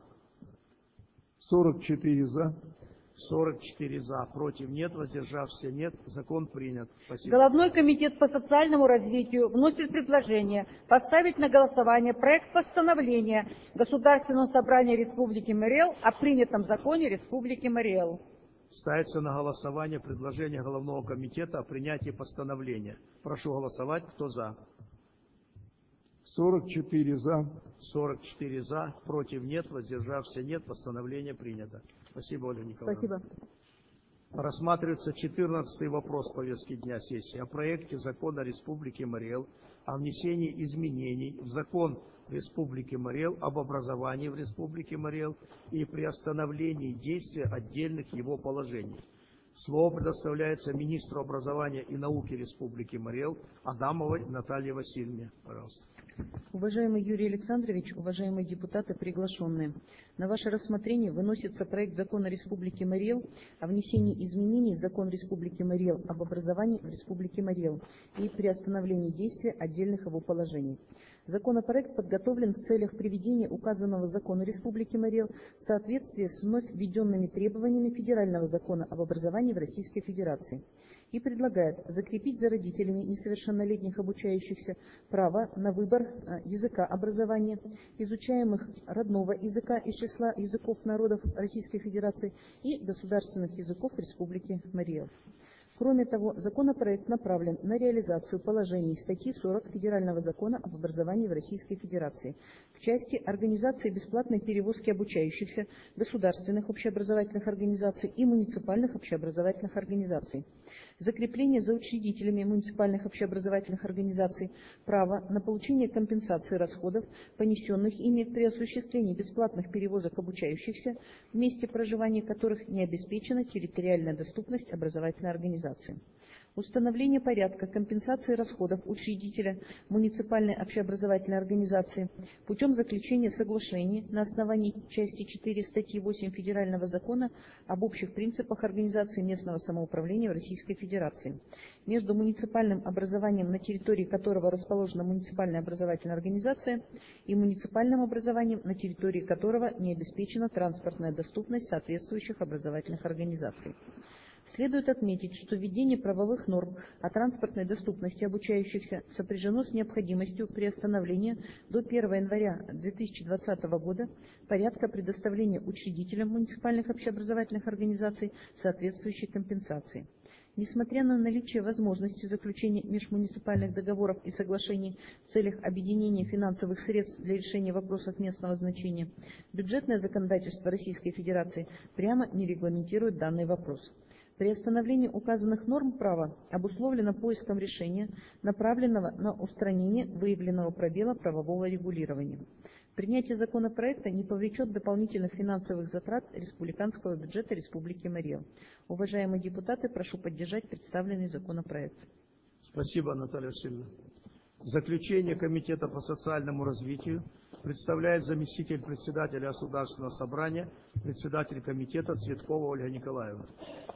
44 за. 44 за, против нет, воздержавшихся нет. Закон принят. Спасибо. Головной комитет по социальному развитию вносит предложение поставить на голосование проект постановления Государственного собрания Республики Марий Эл о принятом законе Республики Марий Эл. Ставится на голосование предложение Головного комитета о принятии постановления. Прошу голосовать. Кто за? 44 за. 44 за, против нет, воздержавшихся нет. Постановление принято. Спасибо, Ольга Николаевна. Спасибо. Рассматривается 14-й вопрос повестки дня сессии о проекте закона Республики Марий Эл о внесении изменений в закон Республики Марий Эл об образовании в Республике Марий Эл и приостановлении действия отдельных его положений. Слово предоставляется министру образования и науки Республики Марий Эл Адамовой Наталье Васильевне. Пожалуйста. Уважаемый Юрий Александрович, уважаемые депутаты, приглашенные, на ваше рассмотрение выносится проект закона Республики Марий Эл о внесении изменений в закон Республики Марий Эл об образовании в Республике Марий Эл и приостановлении действия отдельных его положений. Законопроект подготовлен в целях приведения указанного закона Республики Марий Эл в соответствии с вновь введенными требованиями Федерального закона об образовании в Российской Федерации и предлагает закрепить за родителями несовершеннолетних обучающихся право на выбор языка образования, изучаемых родного языка из числа языков народов Российской Федерации и государственных языков Республики Марий Эл. Кроме того, законопроект направлен на реализацию положений статьи 40 Федерального закона об образовании в Российской Федерации в части организации бесплатной перевозки обучающихся государственных общеобразовательных организаций и муниципальных общеобразовательных организаций, закрепление за учредителями муниципальных общеобразовательных организаций права на получение компенсации расходов, понесенных ими при осуществлении бесплатных перевозок обучающихся, в месте проживания которых не обеспечена территориальная доступность образовательной организации. Установление порядка компенсации расходов учредителя муниципальной общеобразовательной организации путем заключения соглашений на основании части 4 статьи 8 Федерального закона об общих принципах организации местного самоуправления в Российской Федерации между муниципальным образованием, на территории которого расположена муниципальная образовательная организация, и муниципальным образованием, на территории которого не обеспечена транспортная доступность соответствующих образовательных организаций. Следует отметить, что введение правовых норм о транспортной доступности обучающихся сопряжено с необходимостью приостановления до 1 января 2020 года порядка предоставления учредителям муниципальных общеобразовательных организаций соответствующей компенсации. Несмотря на наличие возможности заключения межмуниципальных договоров и соглашений в целях объединения финансовых средств для решения вопросов местного значения, бюджетное законодательство Российской Федерации прямо не регламентирует данный вопрос. Приостановление указанных норм права обусловлено поиском решения, направленного на устранение выявленного пробела правового регулирования. Принятие законопроекта не повлечет дополнительных финансовых затрат республиканского бюджета Республики Марий Эл. Уважаемые депутаты, прошу поддержать представленный законопроект. Спасибо, Наталья Васильевна. Заключение Комитета по социальному развитию представляет заместитель председателя Государственного собрания, председатель комитета Цветкова Ольга Николаевна.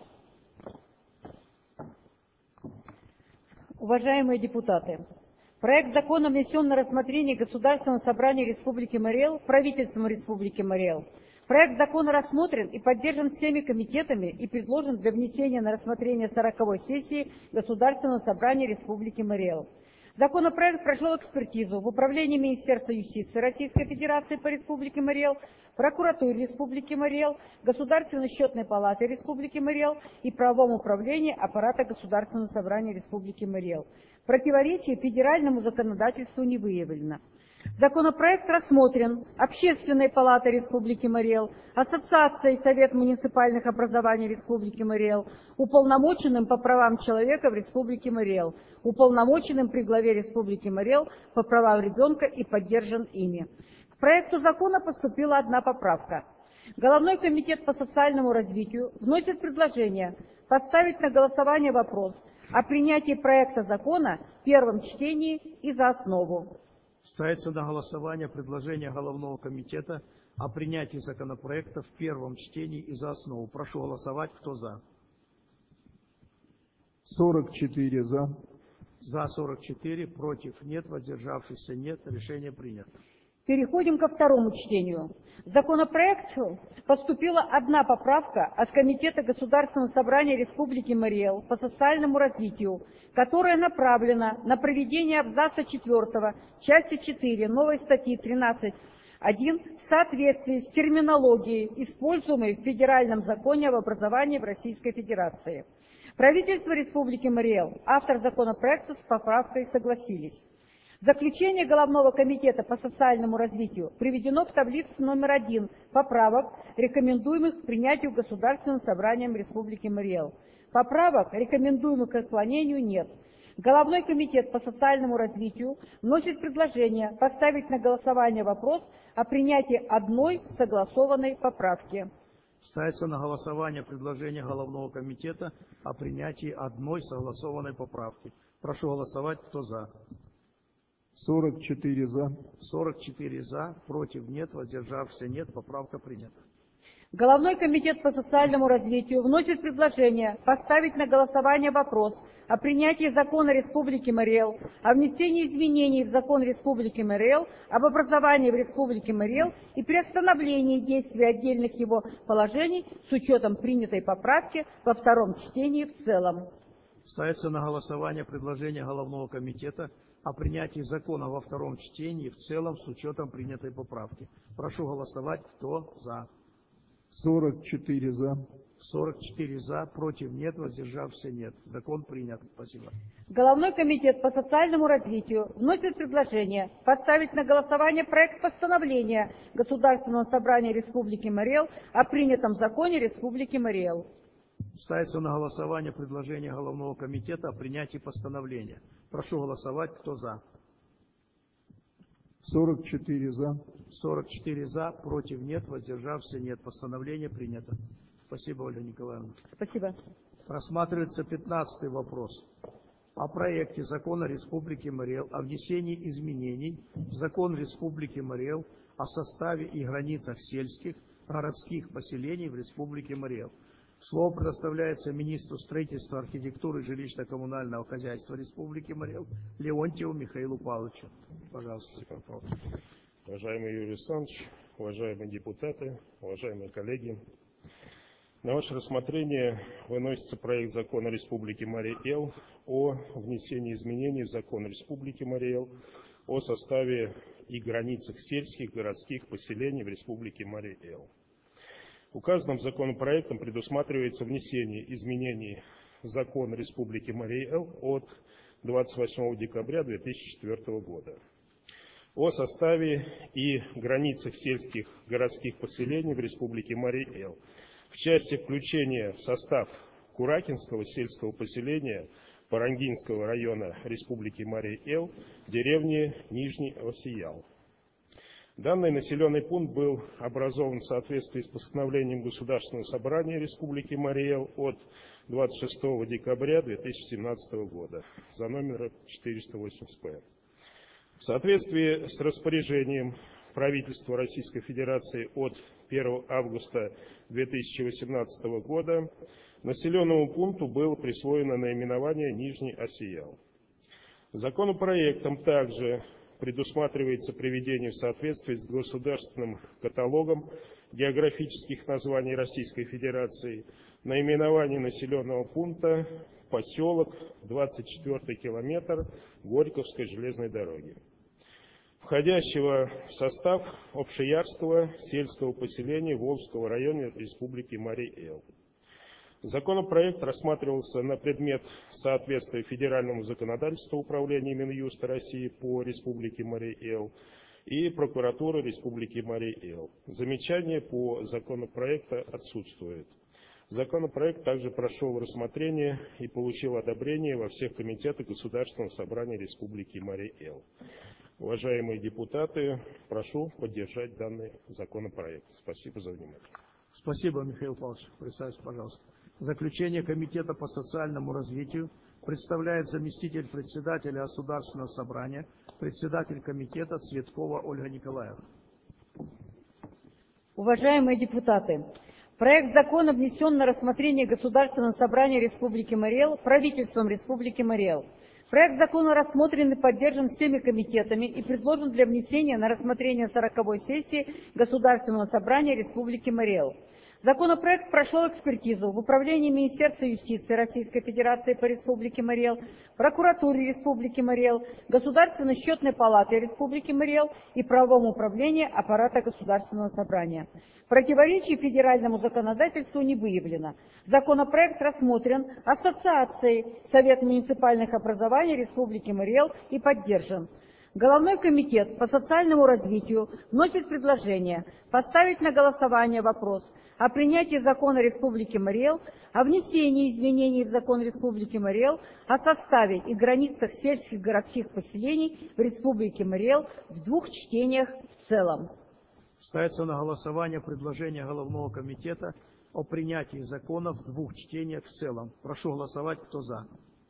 Уважаемые депутаты, проект закона внесен на рассмотрение Государственного собрания Республики Марий Эл правительством Республики Марий Эл. Проект закона рассмотрен и поддержан всеми комитетами и предложен для внесения на рассмотрение 40-й сессии Государственного собрания Республики Марий Эл. Законопроект прошел экспертизу в Управлении Министерства юстиции Российской Федерации по Республике Марий Эл, Прокуратуре Республики Марий Эл, Государственной счетной палате Республики Марий Эл и Правовом управлении аппарата Государственного собрания Республики Марий Эл. Противоречий федеральному законодательству не выявлено. Законопроект рассмотрен Общественной палатой Республики Марий Эл, Ассоциацией Совет муниципальных образований Республики Марий Эл, уполномоченным по правам человека в Республике Марий Эл, уполномоченным при главе Республики Марий Эл по правам ребенка и поддержан ими. К проекту закона поступила одна поправка. Головной комитет по социальному развитию вносит предложение поставить на голосование вопрос о принятии проекта закона в первом чтении и за основу. Ставится на голосование предложение Головного комитета о принятии законопроекта в первом чтении и за основу. Прошу голосовать. Кто за? 44 за. За 44, против нет, воздержавшихся нет. Решение принято. Переходим ко второму чтению. В законопроект поступила одна поправка от Комитета Государственного собрания Республики Марий Эл по социальному развитию, которая направлена на проведение абзаца 4 части 4 новой статьи 13.1 в соответствии с терминологией, используемой в Федеральном законе об образовании в Российской Федерации. Правительство Республики Марий Эл, автор законопроекта с поправкой согласились. Заключение Головного комитета по социальному развитию приведено в таблице номер 1 поправок, рекомендуемых к принятию Государственным собранием Республики Марий Эл. Поправок, рекомендуемых к отклонению, нет. Головной комитет по социальному развитию вносит предложение поставить на голосование вопрос о принятии одной согласованной поправки. Ставится на голосование предложение Головного комитета о принятии одной согласованной поправки. Прошу голосовать, кто за. 44 за. 44 за, против нет, воздержавшихся нет, поправка принята. Головной комитет по социальному развитию вносит предложение поставить на голосование вопрос о принятии Закона Республики Марий Эл, о внесении изменений в Закон Республики Марий Эл, об образовании в Республике Марий Эл и приостановлении действия отдельных его положений с учетом принятой поправки во втором чтении в целом. Ставится на голосование предложение Головного комитета о принятии закона во втором чтении в целом с учетом принятой поправки. Прошу голосовать, кто за. 44 за. 44 за, против нет, воздержавшихся нет. Закон принят. Спасибо. Головной комитет по социальному развитию вносит предложение поставить на голосование проект постановления Государственного собрания Республики Марий Эл о принятом законе Республики Марий Эл. Ставится на голосование предложение Головного комитета о принятии постановления. Прошу голосовать, кто за. 44 за. 44 за, против нет, воздержавшихся нет. Постановление принято. Спасибо, Ольга Николаевна. Спасибо. Рассматривается 15-й вопрос. О проекте закона Республики Марий Эл о внесении изменений в закон Республики Марий Эл о составе и границах сельских, городских поселений в Республике Марий Эл. Слово предоставляется министру строительства, архитектуры и жилищно-коммунального хозяйства Республики Марий Эл Леонтьеву Михаилу Павловичу. Пожалуйста. Уважаемый Юрий Александрович, уважаемые депутаты, уважаемые коллеги, на ваше рассмотрение выносится проект закона Республики Марий Эл о внесении изменений в закон Республики Марий Эл о составе и границах сельских, городских поселений в Республике Марий Эл. Указанным законопроектом предусматривается внесение изменений в закон Республики Марий Эл от 28 декабря 2004 года о составе и границах сельских городских поселений в Республике Марий Эл в части включения в состав Куракинского сельского поселения Парангинского района Республики Марий Эл деревни Нижний Осиял. Данный населенный пункт был образован в соответствии с постановлением Государственного собрания Республики Марий Эл от 26 декабря 2017 года за номером 480-П. В соответствии с распоряжением правительства Российской Федерации от 1 августа 2018 года населенному пункту было присвоено наименование Нижний Осиял. Законопроектом также предусматривается приведение в соответствии с государственным каталогом географических названий Российской Федерации наименование населенного пункта поселок 24 километр Горьковской железной дороги, входящего в состав Обшиярского сельского поселения Волжского района Республики Марий Эл. Законопроект рассматривался на предмет соответствия федеральному законодательству Управления Минюста России по Республике Марий Эл и прокуратуры Республики Марий Эл. Замечания по законопроекту отсутствуют. Законопроект также прошел рассмотрение и получил одобрение во всех комитетах Государственного собрания Республики Марий Эл. Уважаемые депутаты, прошу поддержать данный законопроект. Спасибо за внимание. Спасибо, Михаил Павлович. Присаживайтесь, пожалуйста. Заключение Комитета по социальному развитию представляет заместитель председателя Государственного собрания, председатель комитета Цветкова Ольга Николаевна. Уважаемые депутаты, проект закона внесен на рассмотрение Государственного собрания Республики Марий Эл правительством Республики Марий Эл. Проект закона рассмотрен и поддержан всеми комитетами и предложен для внесения на рассмотрение 40-й сессии Государственного собрания Республики Марий Эл. Законопроект прошел экспертизу в Управлении Министерства юстиции Российской Федерации по Республике Марий Эл, Прокуратуре Республики Марий Эл, Государственной счетной палаты Республики Марий Эл и Правовом управлении аппарата Государственного собрания. Противоречий федеральному законодательству не выявлено. Законопроект рассмотрен Ассоциацией Совет муниципальных образований Республики Марий Эл и поддержан. Головной комитет по социальному развитию вносит предложение поставить на голосование вопрос о принятии закона Республики Марий Эл о внесении изменений в закон Республики Марий Эл о составе и границах сельских городских поселений в Республике Марий Эл в двух чтениях в целом. Ставится на голосование предложение Головного комитета о принятии закона в двух чтениях в целом. Прошу голосовать, кто за.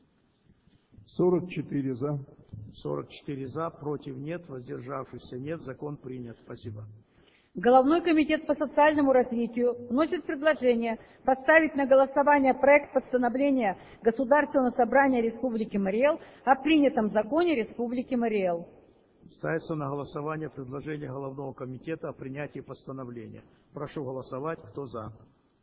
44 за. 44 за, против нет, воздержавшихся нет. Закон принят. Спасибо. Головной комитет по социальному развитию вносит предложение поставить на голосование проект постановления Государственного собрания Республики Марий Эл о принятом законе Республики Марий Эл. Ставится на голосование предложение Головного комитета о принятии постановления. Прошу голосовать, кто за.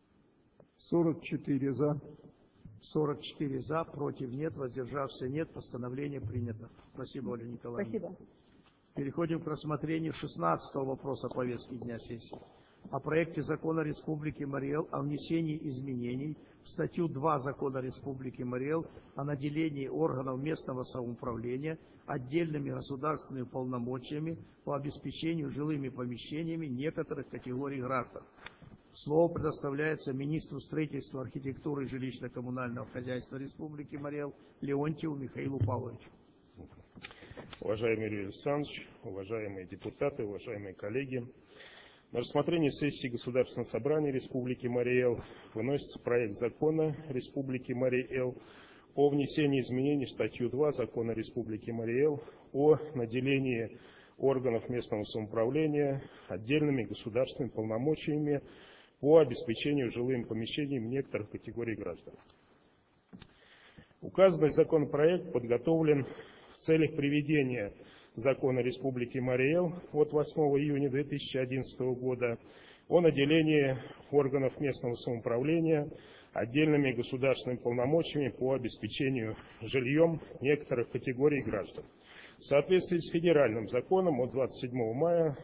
44 за. 44 за, против нет, воздержавшихся нет. Постановление принято. Спасибо, Ольга Николаевна. Спасибо. Переходим к рассмотрению 16-го вопроса повестки дня сессии. О проекте закона Республики Марий Эл о внесении изменений в статью 2 закона Республики Марий Эл о наделении органов местного самоуправления отдельными государственными полномочиями по обеспечению жилыми помещениями некоторых категорий граждан. Слово предоставляется министру строительства, архитектуры и жилищно-коммунального хозяйства Республики Марий Эл Леонтьеву Михаилу Павловичу. Уважаемый Юрий Александрович, уважаемые депутаты, уважаемые коллеги, на рассмотрение сессии Государственного собрания Республики Марий Эл выносится проект закона Республики Марий Эл о внесении изменений в статью 2 закона Республики Марий Эл о наделении органов местного самоуправления отдельными государственными полномочиями по обеспечению жилыми помещениями некоторых категорий граждан. Указанный законопроект подготовлен в целях приведения закона Республики Марий Эл от 8 июня 2011 года о наделении органов местного самоуправления отдельными государственными полномочиями по обеспечению жильем некоторых категорий граждан в соответствии с федеральным законом от 27 мая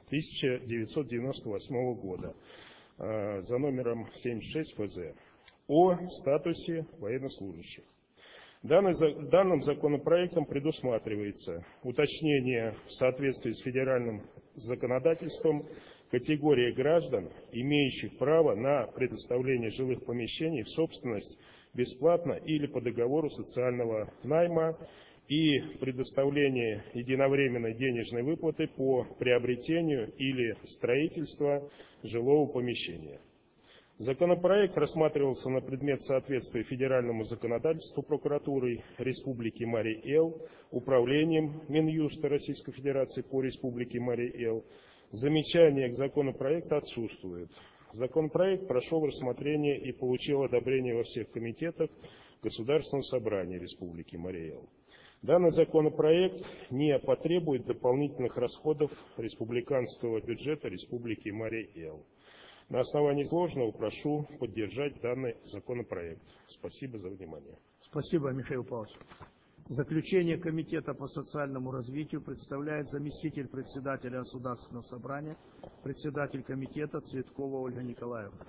1998 года за номером 76 ФЗ о статусе военнослужащих. Данным законопроектом предусматривается уточнение в соответствии с федеральным законодательством категории граждан, имеющих право на предоставление жилых помещений в собственность бесплатно или по договору социального найма и предоставление единовременной денежной выплаты по приобретению или строительству жилого помещения. Законопроект рассматривался на предмет соответствия федеральному законодательству прокуратурой Республики Марий Эл, управлением Минюста Российской Федерации по Республике Марий Эл. Замечания к законопроекту отсутствуют. Законопроект прошел рассмотрение и получил одобрение во всех комитетах Государственного собрания Республики Марий Эл. Данный законопроект не потребует дополнительных расходов республиканского бюджета Республики Марий Эл. На основании изложенного прошу поддержать данный законопроект. Спасибо за внимание. Спасибо, Михаил Павлович. Заключение Комитета по социальному развитию представляет заместитель председателя Государственного собрания, председатель комитета Цветкова Ольга Николаевна.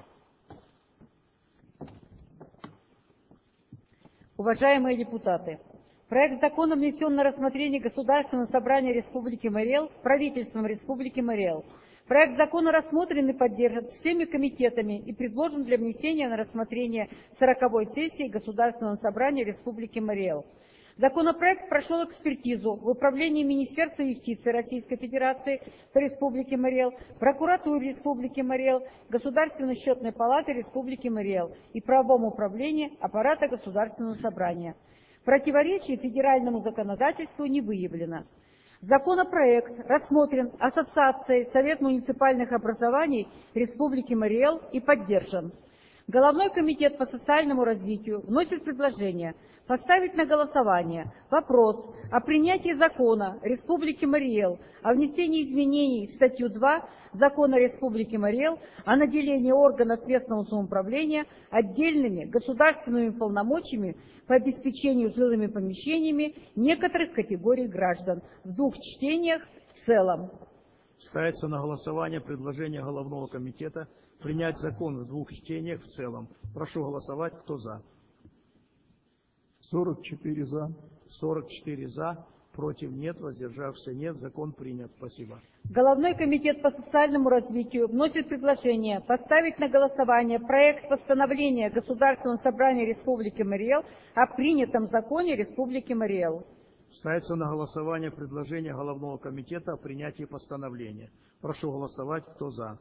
Уважаемые депутаты, проект закона внесен на рассмотрение Государственного собрания Республики Марий Эл правительством Республики Марий Эл. Проект закона рассмотрен и поддержан всеми комитетами и предложен для внесения на рассмотрение 40-й сессии Государственного собрания Республики Марий Эл. Законопроект прошел экспертизу в Управлении Министерства юстиции Российской Федерации по Республике Марий Эл, Прокуратуре Республики Марий Эл, Государственной счетной палаты Республики Марий Эл и Правовом управлении аппарата Государственного собрания. Противоречий федеральному законодательству не выявлено. Законопроект рассмотрен Ассоциацией Совет муниципальных образований Республики Марий Эл и поддержан. Головной комитет по социальному развитию вносит предложение поставить на голосование вопрос о принятии закона Республики Марий Эл о внесении изменений в статью 2 закона Республики Марий Эл о наделении органов местного самоуправления отдельными государственными полномочиями по обеспечению жилыми помещениями некоторых категорий граждан в двух чтениях в целом. Ставится на голосование предложение Головного комитета принять закон в двух чтениях в целом. Прошу голосовать, кто за. 44 за. 44 за, против нет, воздержавшихся нет. Закон принят. Спасибо. Головной комитет по социальному развитию вносит предложение поставить на голосование проект постановления Государственного собрания Республики Марий Эл о принятом законе Республики Марий Эл. Ставится на голосование предложение Головного комитета о принятии постановления. Прошу голосовать. Кто за?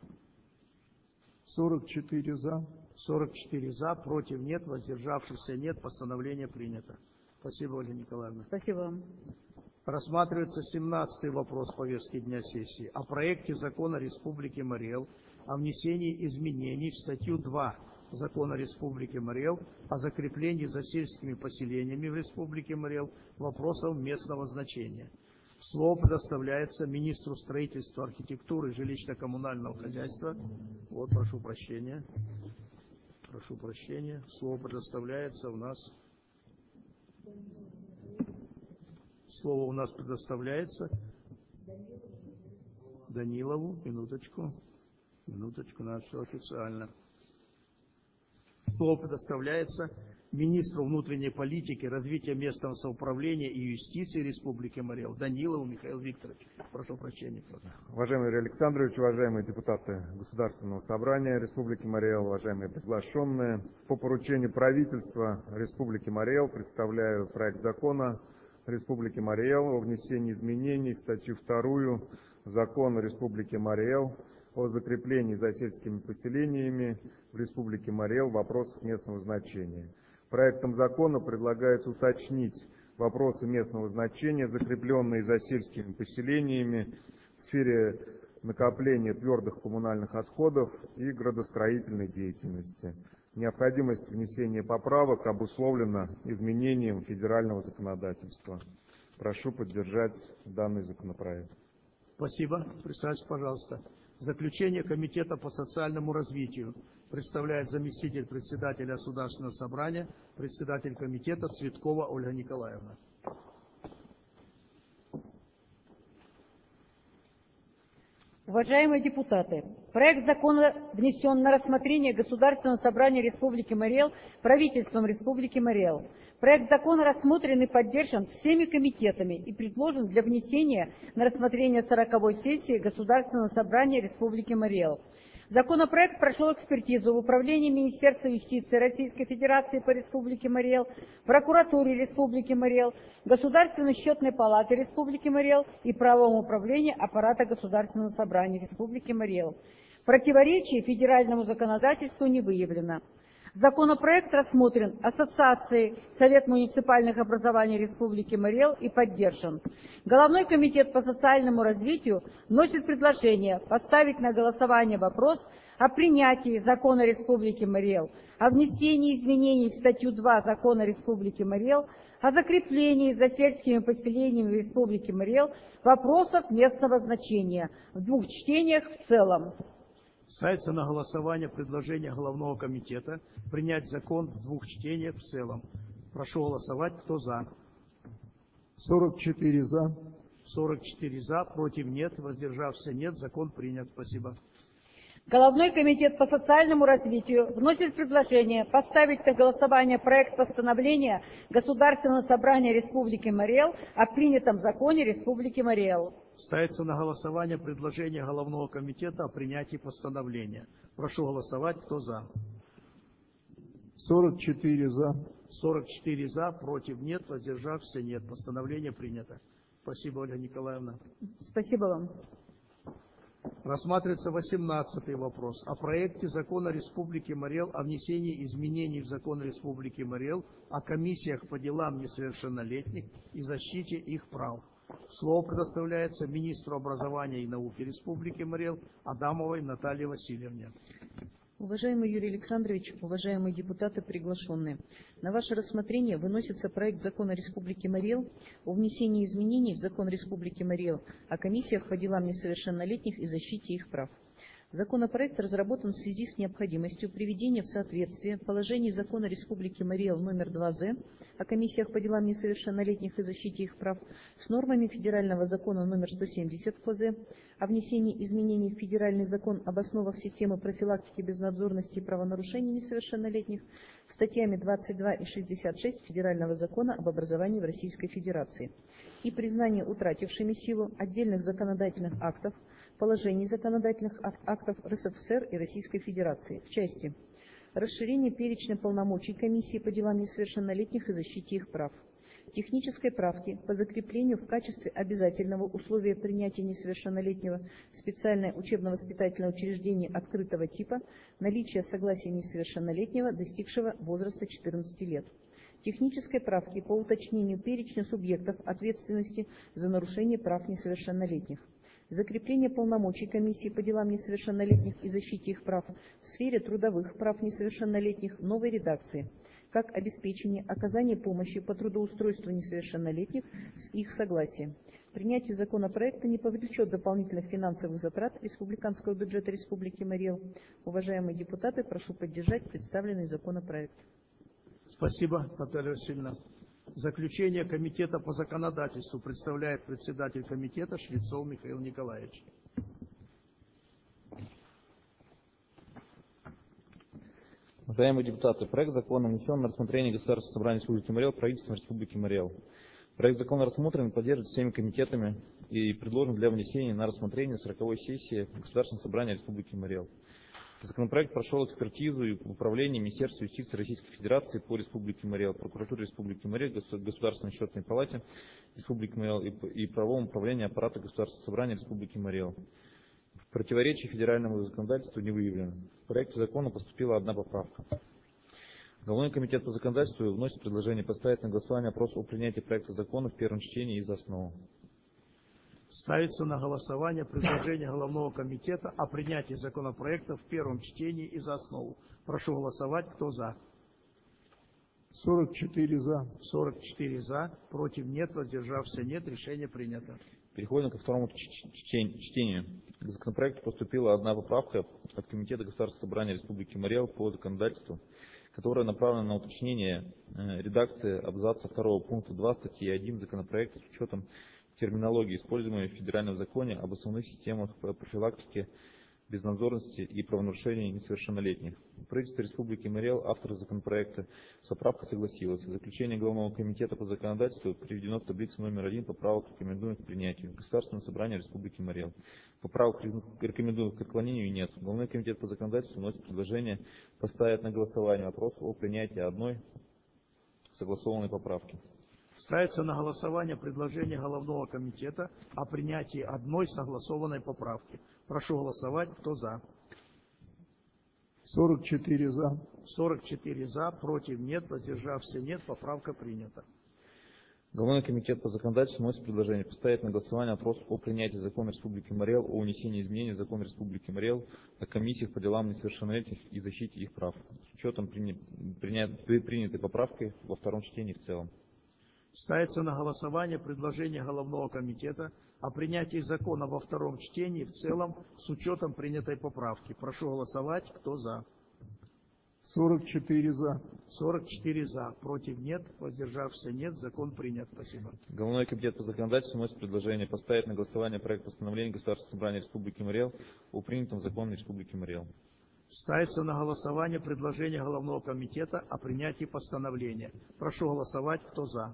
44 за. 44 за, против нет, воздержавшихся нет. Постановление принято. Спасибо, Ольга Николаевна. Спасибо вам. Рассматривается 17-й вопрос повестки дня сессии о проекте закона Республики Марий Эл о внесении изменений в статью 2 Закона Республики Марий Эл о закреплении за сельскими поселениями в Республике Марий Эл вопросов местного значения. Слово предоставляется министру строительства, архитектуры и жилищно-коммунального хозяйства. Вот, прошу прощения. Прошу прощения. Слово предоставляется у нас. Слово у нас предоставляется Данилову. Минуточку. Минуточку, надо все официально. Слово предоставляется министру внутренней политики, развития местного самоуправления и юстиции Республики Марий Эл Данилову Михаилу Викторовичу. Прошу прощения. Уважаемый Юрий Александрович, уважаемые депутаты Государственного собрания Республики Марий Эл, уважаемые приглашенные, по поручению правительства Республики Марий Эл представляю проект закона Республики Марий Эл о внесении изменений в статью 2 Закона Республики Марий Эл о закреплении за сельскими поселениями в Республике Марий Эл вопросов местного значения. Проектом закона предлагается уточнить вопросы местного значения, закрепленные за сельскими поселениями в сфере накопления твердых коммунальных отходов и градостроительной деятельности. Необходимость внесения поправок обусловлена изменением федерального законодательства. Прошу поддержать данный законопроект. Спасибо. Присаживайтесь, пожалуйста. Заключение Комитета по социальному развитию представляет заместитель председателя Государственного собрания, председатель комитета Цветкова Ольга Николаевна. Уважаемые депутаты, проект закона внесен на рассмотрение Государственного собрания Республики Марий Эл правительством Республики Марий Эл. Проект закона рассмотрен и поддержан всеми комитетами и предложен для внесения на рассмотрение 40-й сессии Государственного собрания Республики Марий Эл. Законопроект прошел экспертизу в Управлении Министерства юстиции Российской Федерации по Республике Марий Эл, Прокуратуре Республики Марий Эл, Государственной счетной палаты Республики Марий Эл и Правовом управлении аппарата Государственного собрания Республики Марий Эл. Противоречий федеральному законодательству не выявлено. Законопроект рассмотрен Ассоциацией Совет муниципальных образований Республики Марий Эл и поддержан. Головной комитет по социальному развитию вносит предложение поставить на голосование вопрос о принятии закона Республики Марий Эл, о внесении изменений в статью 2 Закона Республики Марий Эл, о закреплении за сельскими поселениями Республики Марий Эл вопросов местного значения в двух чтениях в целом. Ставится на голосование предложение Головного комитета принять закон в двух чтениях в целом. Прошу голосовать. Кто за? 44 за. 44 за, против нет, воздержавшихся нет. Закон принят. Спасибо. Головной комитет по социальному развитию вносит предложение поставить на голосование проект постановления Государственного собрания Республики Марий Эл о принятом законе Республики Марий Эл. Ставится на голосование предложение Головного комитета о принятии постановления. Прошу голосовать. Кто за? 44 за. 44 за, против нет, воздержавшихся нет. Постановление принято. Спасибо, Ольга Николаевна. Спасибо вам. Рассматривается 18-й вопрос о проекте закона Республики Марий Эл о внесении изменений в закон Республики Марий Эл о комиссиях по делам несовершеннолетних и защите их прав. Слово предоставляется министру образования и науки Республики Марий Эл Адамовой Наталье Васильевне. Уважаемый Юрий Александрович, уважаемые депутаты, приглашенные, на ваше рассмотрение выносится проект закона Республики Марий Эл о внесении изменений в закон Республики Марий Эл о комиссиях по делам несовершеннолетних и защите их прав. Законопроект разработан в связи с необходимостью приведения в соответствие положений Закона Республики Мариэл номер 2З о комиссиях по делам несовершеннолетних и защите их прав с нормами Федерального закона номер 170 ФЗ о внесении изменений в Федеральный закон об основах системы профилактики безнадзорности и правонарушений несовершеннолетних, статьями 22 и 66 Федерального закона об образовании в Российской Федерации и признание утратившими силу отдельных законодательных актов, положений законодательных актов РСФСР и Российской Федерации в части расширения перечня полномочий комиссии по делам несовершеннолетних и защите их прав, технической правки по закреплению в качестве обязательного условия принятия несовершеннолетнего в специальное учебно-воспитательное учреждение открытого типа наличия согласия несовершеннолетнего, достигшего возраста 14 лет, технической правки по уточнению перечня субъектов ответственности за нарушение прав несовершеннолетних, закрепление полномочий комиссии по делам несовершеннолетних и защите их прав в сфере трудовых прав несовершеннолетних новой редакции, как обеспечение оказания помощи по трудоустройству несовершеннолетних с их согласием. Принятие законопроекта не повлечет дополнительных финансовых затрат республиканского бюджета Республики Мариэл. Уважаемые депутаты, прошу поддержать представленный законопроект. Спасибо, Наталья Васильевна. Заключение Комитета по законодательству представляет председатель комитета Швецов Михаил Николаевич. Уважаемые депутаты, проект закона внесен на рассмотрение Государственного собрания Республики Мариэл правительством Республики Мариэл. Проект закона рассмотрен и поддержан всеми комитетами и предложен для внесения на рассмотрение 40-й сессии Государственного собрания Республики Мариэл. Законопроект прошел экспертизу и управление Министерства юстиции Российской Федерации по Республике Мариэл, прокуратуре Республики Мариэл, Государственной счетной палате Республики Мариэл и правовом управлении аппарата Государственного собрания Республики Мариэл. Противоречий федеральному законодательству не выявлено. В проекте закона поступила одна поправка. Головной комитет по законодательству вносит предложение поставить на голосование вопрос о принятии проекта закона в первом чтении и за основу. Ставится на голосование предложение Головного комитета о принятии законопроекта в первом чтении и за основу. Прошу голосовать. Кто за? 44 за. 44 за. Против нет. Воздержавшихся нет. Решение принято. Переходим ко второму чтению. К законопроекту поступила одна поправка от Комитета Государственного собрания Республики Мариэл по законодательству, которая направлена на уточнение редакции абзаца 2 пункта 2 статьи 1 законопроекта с учетом терминологии, используемой в Федеральном законе об основных системах профилактики безнадзорности и правонарушений несовершеннолетних. Правительство Республики Мариэл, автор законопроекта, с поправкой согласилось. Заключение Главного комитета по законодательству приведено в таблице номер 1 поправок, рекомендуемых к принятию. Государственное собрание Республики Мариэл. Поправок, рекомендуемых к отклонению, нет. Главный комитет по законодательству вносит предложение поставить на голосование вопрос о принятии одной согласованной поправки. Ставится на голосование предложение Головного комитета о принятии одной согласованной поправки. Прошу голосовать. Кто за? 44 за. 44 за. Против нет. Воздержавшихся нет. Поправка принята. Головной комитет по законодательству вносит предложение поставить на голосование вопрос о принятии закона Республики Мариэл о внесении изменений в закон Республики Мариэл о комиссиях по делам несовершеннолетних и защите их прав с учетом принятой поправкой во втором чтении в целом. Ставится на голосование предложение Головного комитета о принятии закона во втором чтении в целом с учетом принятой поправки. Прошу голосовать. Кто за? 44 за. 44 за. Против нет. Воздержавшихся нет. Закон принят. Спасибо. Головной комитет по законодательству вносит предложение поставить на голосование проект постановления Государственного собрания Республики Мариэл о принятом законе Республики Мариэл. Ставится на голосование предложение Головного комитета о принятии постановления. Прошу голосовать. Кто за?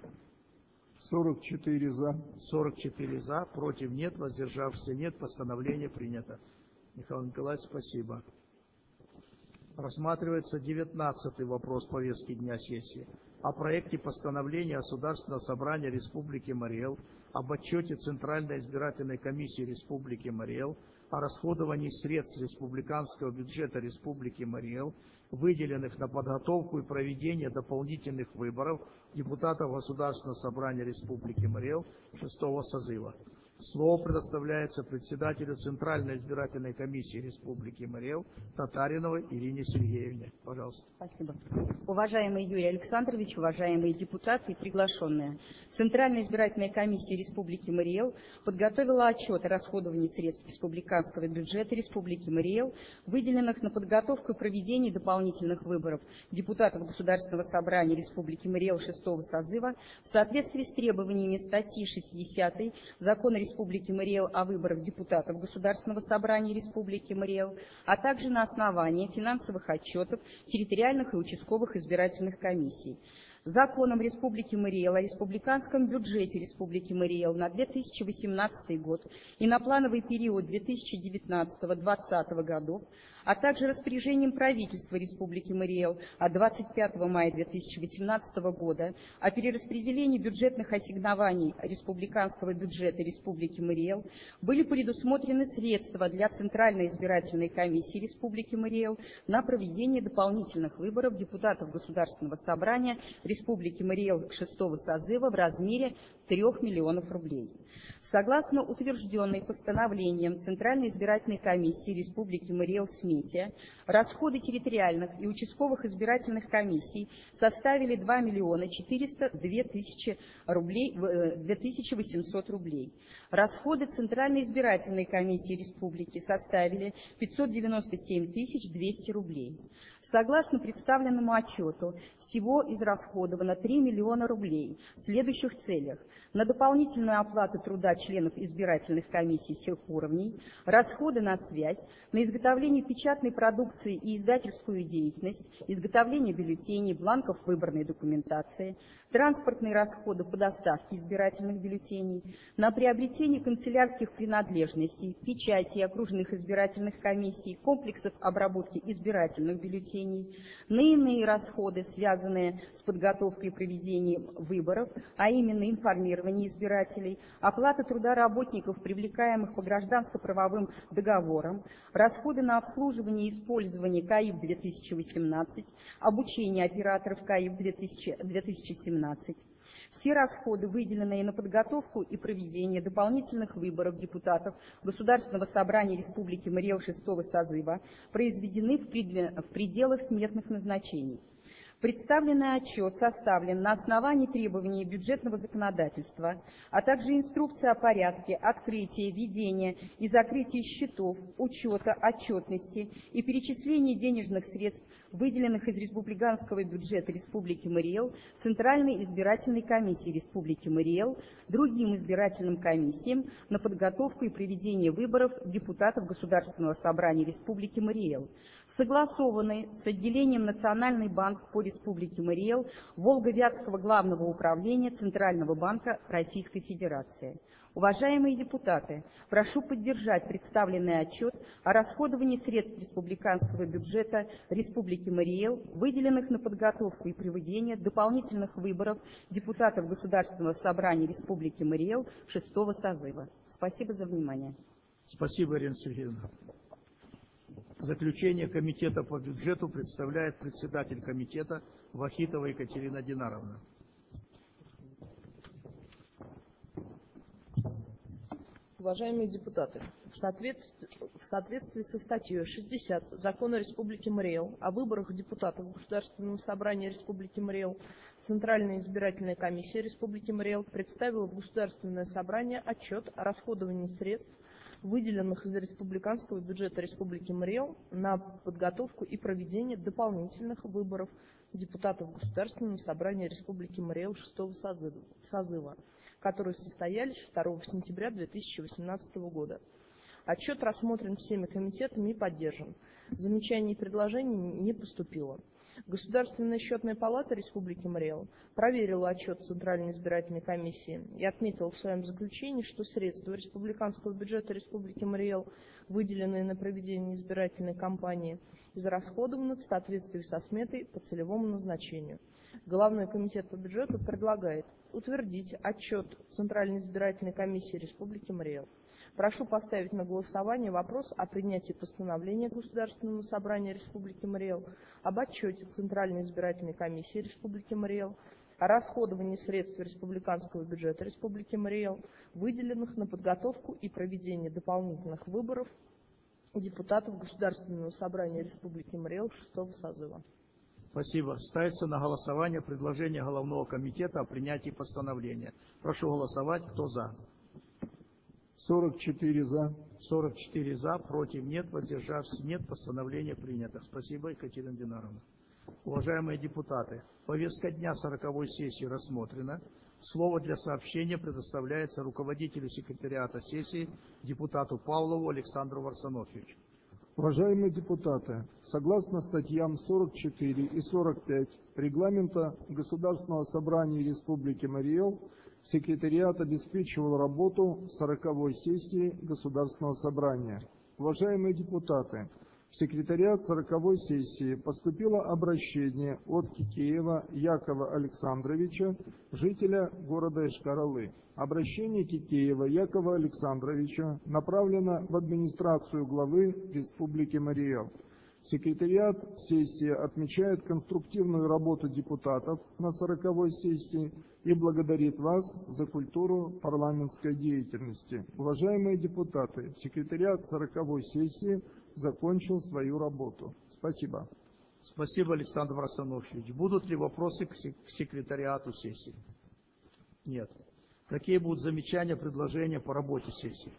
44 за. 44 за. Против нет. Воздержавшихся нет. Постановление принято. Михаил Николаевич, спасибо. Рассматривается 19-й вопрос повестки дня сессии о проекте постановления Государственного собрания Республики Мариэл об отчете Центральной избирательной комиссии Республики Мариэл о расходовании средств республиканского бюджета Республики Мариэл, выделенных на подготовку и проведение дополнительных выборов депутатов Государственного собрания Республики Мариэл 6-го созыва. Слово предоставляется председателю Центральной избирательной комиссии Республики Марий Эл Татариновой Ирине Сергеевне. Пожалуйста. Спасибо. Уважаемый Юрий Александрович, уважаемые депутаты и приглашенные, Центральная избирательная комиссия Республики Марий Эл подготовила отчет о расходовании средств республиканского бюджета Республики Марий Эл, выделенных на подготовку и проведение дополнительных выборов депутатов Государственного собрания Республики Марий Эл 6-го созыва в соответствии с требованиями статьи 60 Закона Республики Марий Эл о выборах депутатов Государственного собрания Республики Марий Эл, а также на основании финансовых отчетов территориальных и участковых избирательных комиссий. Законом Республики Марий Эл о республиканском бюджете Республики Марий Эл на 2018 год и на плановый период 2019-2020 годов, а также распоряжением правительства Республики Марий Эл от 25 мая 2018 года о перераспределении бюджетных ассигнований республиканского бюджета Республики Марий Эл были предусмотрены средства для Центральной избирательной комиссии Республики Марий Эл на проведение дополнительных выборов депутатов Государственного собрания Республики Марий Эл 6-го созыва в размере 3 миллионов рублей. Согласно утвержденной постановлением Центральной избирательной комиссии Республики Марий Эл смете, расходы территориальных и участковых избирательных комиссий составили 2 миллиона 402 тысячи рублей, 2800 рублей. Расходы Центральной избирательной комиссии Республики составили 597 200 рублей. Согласно представленному отчету, всего израсходовано 3 миллиона рублей в следующих целях: на дополнительную оплату труда членов избирательных комиссий всех уровней, расходы на связь, на изготовление печатной продукции и издательскую деятельность, изготовление бюллетеней, бланков выборной документации, транспортные расходы по доставке избирательных бюллетеней, на приобретение канцелярских принадлежностей, печати окружных избирательных комиссий, комплексов обработки избирательных бюллетеней, на иные расходы, связанные с подготовкой и проведением выборов, а именно информирование избирателей, оплата труда работников, привлекаемых по гражданско-правовым договорам, расходы на обслуживание и использование КАИП-2018, обучение операторов КАИП-2017. Все расходы, выделенные на подготовку и проведение дополнительных выборов депутатов Государственного собрания Республики Марий Эл 6-го созыва, произведены в пределах сметных назначений. Представленный отчет составлен на основании требований бюджетного законодательства, а также инструкции о порядке открытия, ведения и закрытия счетов, учета, отчетности и перечисления денежных средств, выделенных из республиканского бюджета Республики Марий Эл Центральной избирательной комиссии Республики Марий Эл, другим избирательным комиссиям на подготовку и проведение выборов депутатов Государственного собрания Республики Марий Эл, согласованный с отделением Национальный банк по Республике Марий Эл Волго-Вятского главного управления Центрального банка Российской Федерации. Уважаемые депутаты, прошу поддержать представленный отчет о расходовании средств республиканского бюджета Республики Марий Эл, выделенных на подготовку и проведение дополнительных выборов депутатов Государственного собрания Республики Марий Эл 6-го созыва. Спасибо за внимание. Спасибо, Ирина Сергеевна. Заключение комитета по бюджету представляет председатель комитета Вахитова Екатерина Динаровна. Уважаемые депутаты, в соответствии со статьей 60 Закона Республики Марий Эл о выборах депутатов Государственного собрания Республики Марий Эл, Центральная избирательная комиссия Республики Марий Эл представила в Государственное собрание отчет о расходовании средств, выделенных из республиканского бюджета Республики Марий Эл на подготовку и проведение дополнительных выборов депутатов Государственного собрания Республики Марий Эл 6-го созыва, которые состоялись 2 сентября 2018 года. Отчет рассмотрен всеми комитетами и поддержан. Замечаний и предложений не поступило. Государственная счетная палата Республики Марий Эл проверила отчет Центральной избирательной комиссии и отметила в своем заключении, что средства республиканского бюджета Республики Марий Эл, выделенные на проведение избирательной кампании, израсходованы в соответствии со сметой по целевому назначению. Главный комитет по бюджету предлагает утвердить отчет Центральной избирательной комиссии Республики Марий Эл. Прошу поставить на голосование вопрос о принятии постановления Государственного собрания Республики Марий Эл об отчете Центральной избирательной комиссии Республики Марий Эл о расходовании средств республиканского бюджета Республики Мари-Эл, выделенных на подготовку и проведение дополнительных выборов депутатов Государственного собрания Республики Мари-Эл 6-го созыва. Спасибо. Ставится на голосование предложение Головного комитета о принятии постановления. Прошу голосовать. Кто за? 44 за. 44 за, против нет, воздержавшись нет. Постановление принято. Спасибо, Екатерина Динаровна. Уважаемые депутаты, повестка дня 40-й сессии рассмотрена. Слово для сообщения предоставляется руководителю секретариата сессии, депутату Павлову Александру Варсонофьевичу. Уважаемые депутаты, согласно статьям 44 и 45 Регламента Государственного собрания Республики Мари-Эл, секретариат обеспечивал работу 40-й сессии Государственного собрания. Уважаемые депутаты, в секретариат 40-й сессии поступило обращение от Кикеева Якова Александровича, жителя города Йошкар-Олы. Обращение Кикеева Якова Александровича направлено в администрацию главы Республики Мари-Эл. Секретариат сессии отмечает конструктивную работу депутатов на 40-й сессии и благодарит вас за культуру парламентской деятельности. Уважаемые депутаты, секретариат 40-й сессии закончил свою работу. Спасибо. Спасибо, Александр Варсонофьевич. Будут ли вопросы к секретариату сессии? Нет. Какие будут замечания, предложения по работе сессии?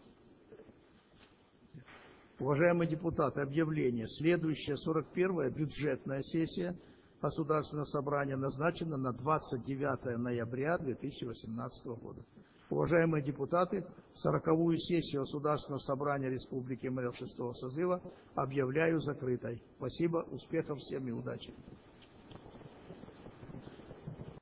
Уважаемые депутаты, объявление. Следующая 41-я бюджетная сессия Государственного собрания назначена на 29 ноября 2018 года. Уважаемые депутаты, 40-ю сессию Государственного собрания Республики Мари-Эл 6-го созыва объявляю закрытой. Спасибо, успехов всем и удачи.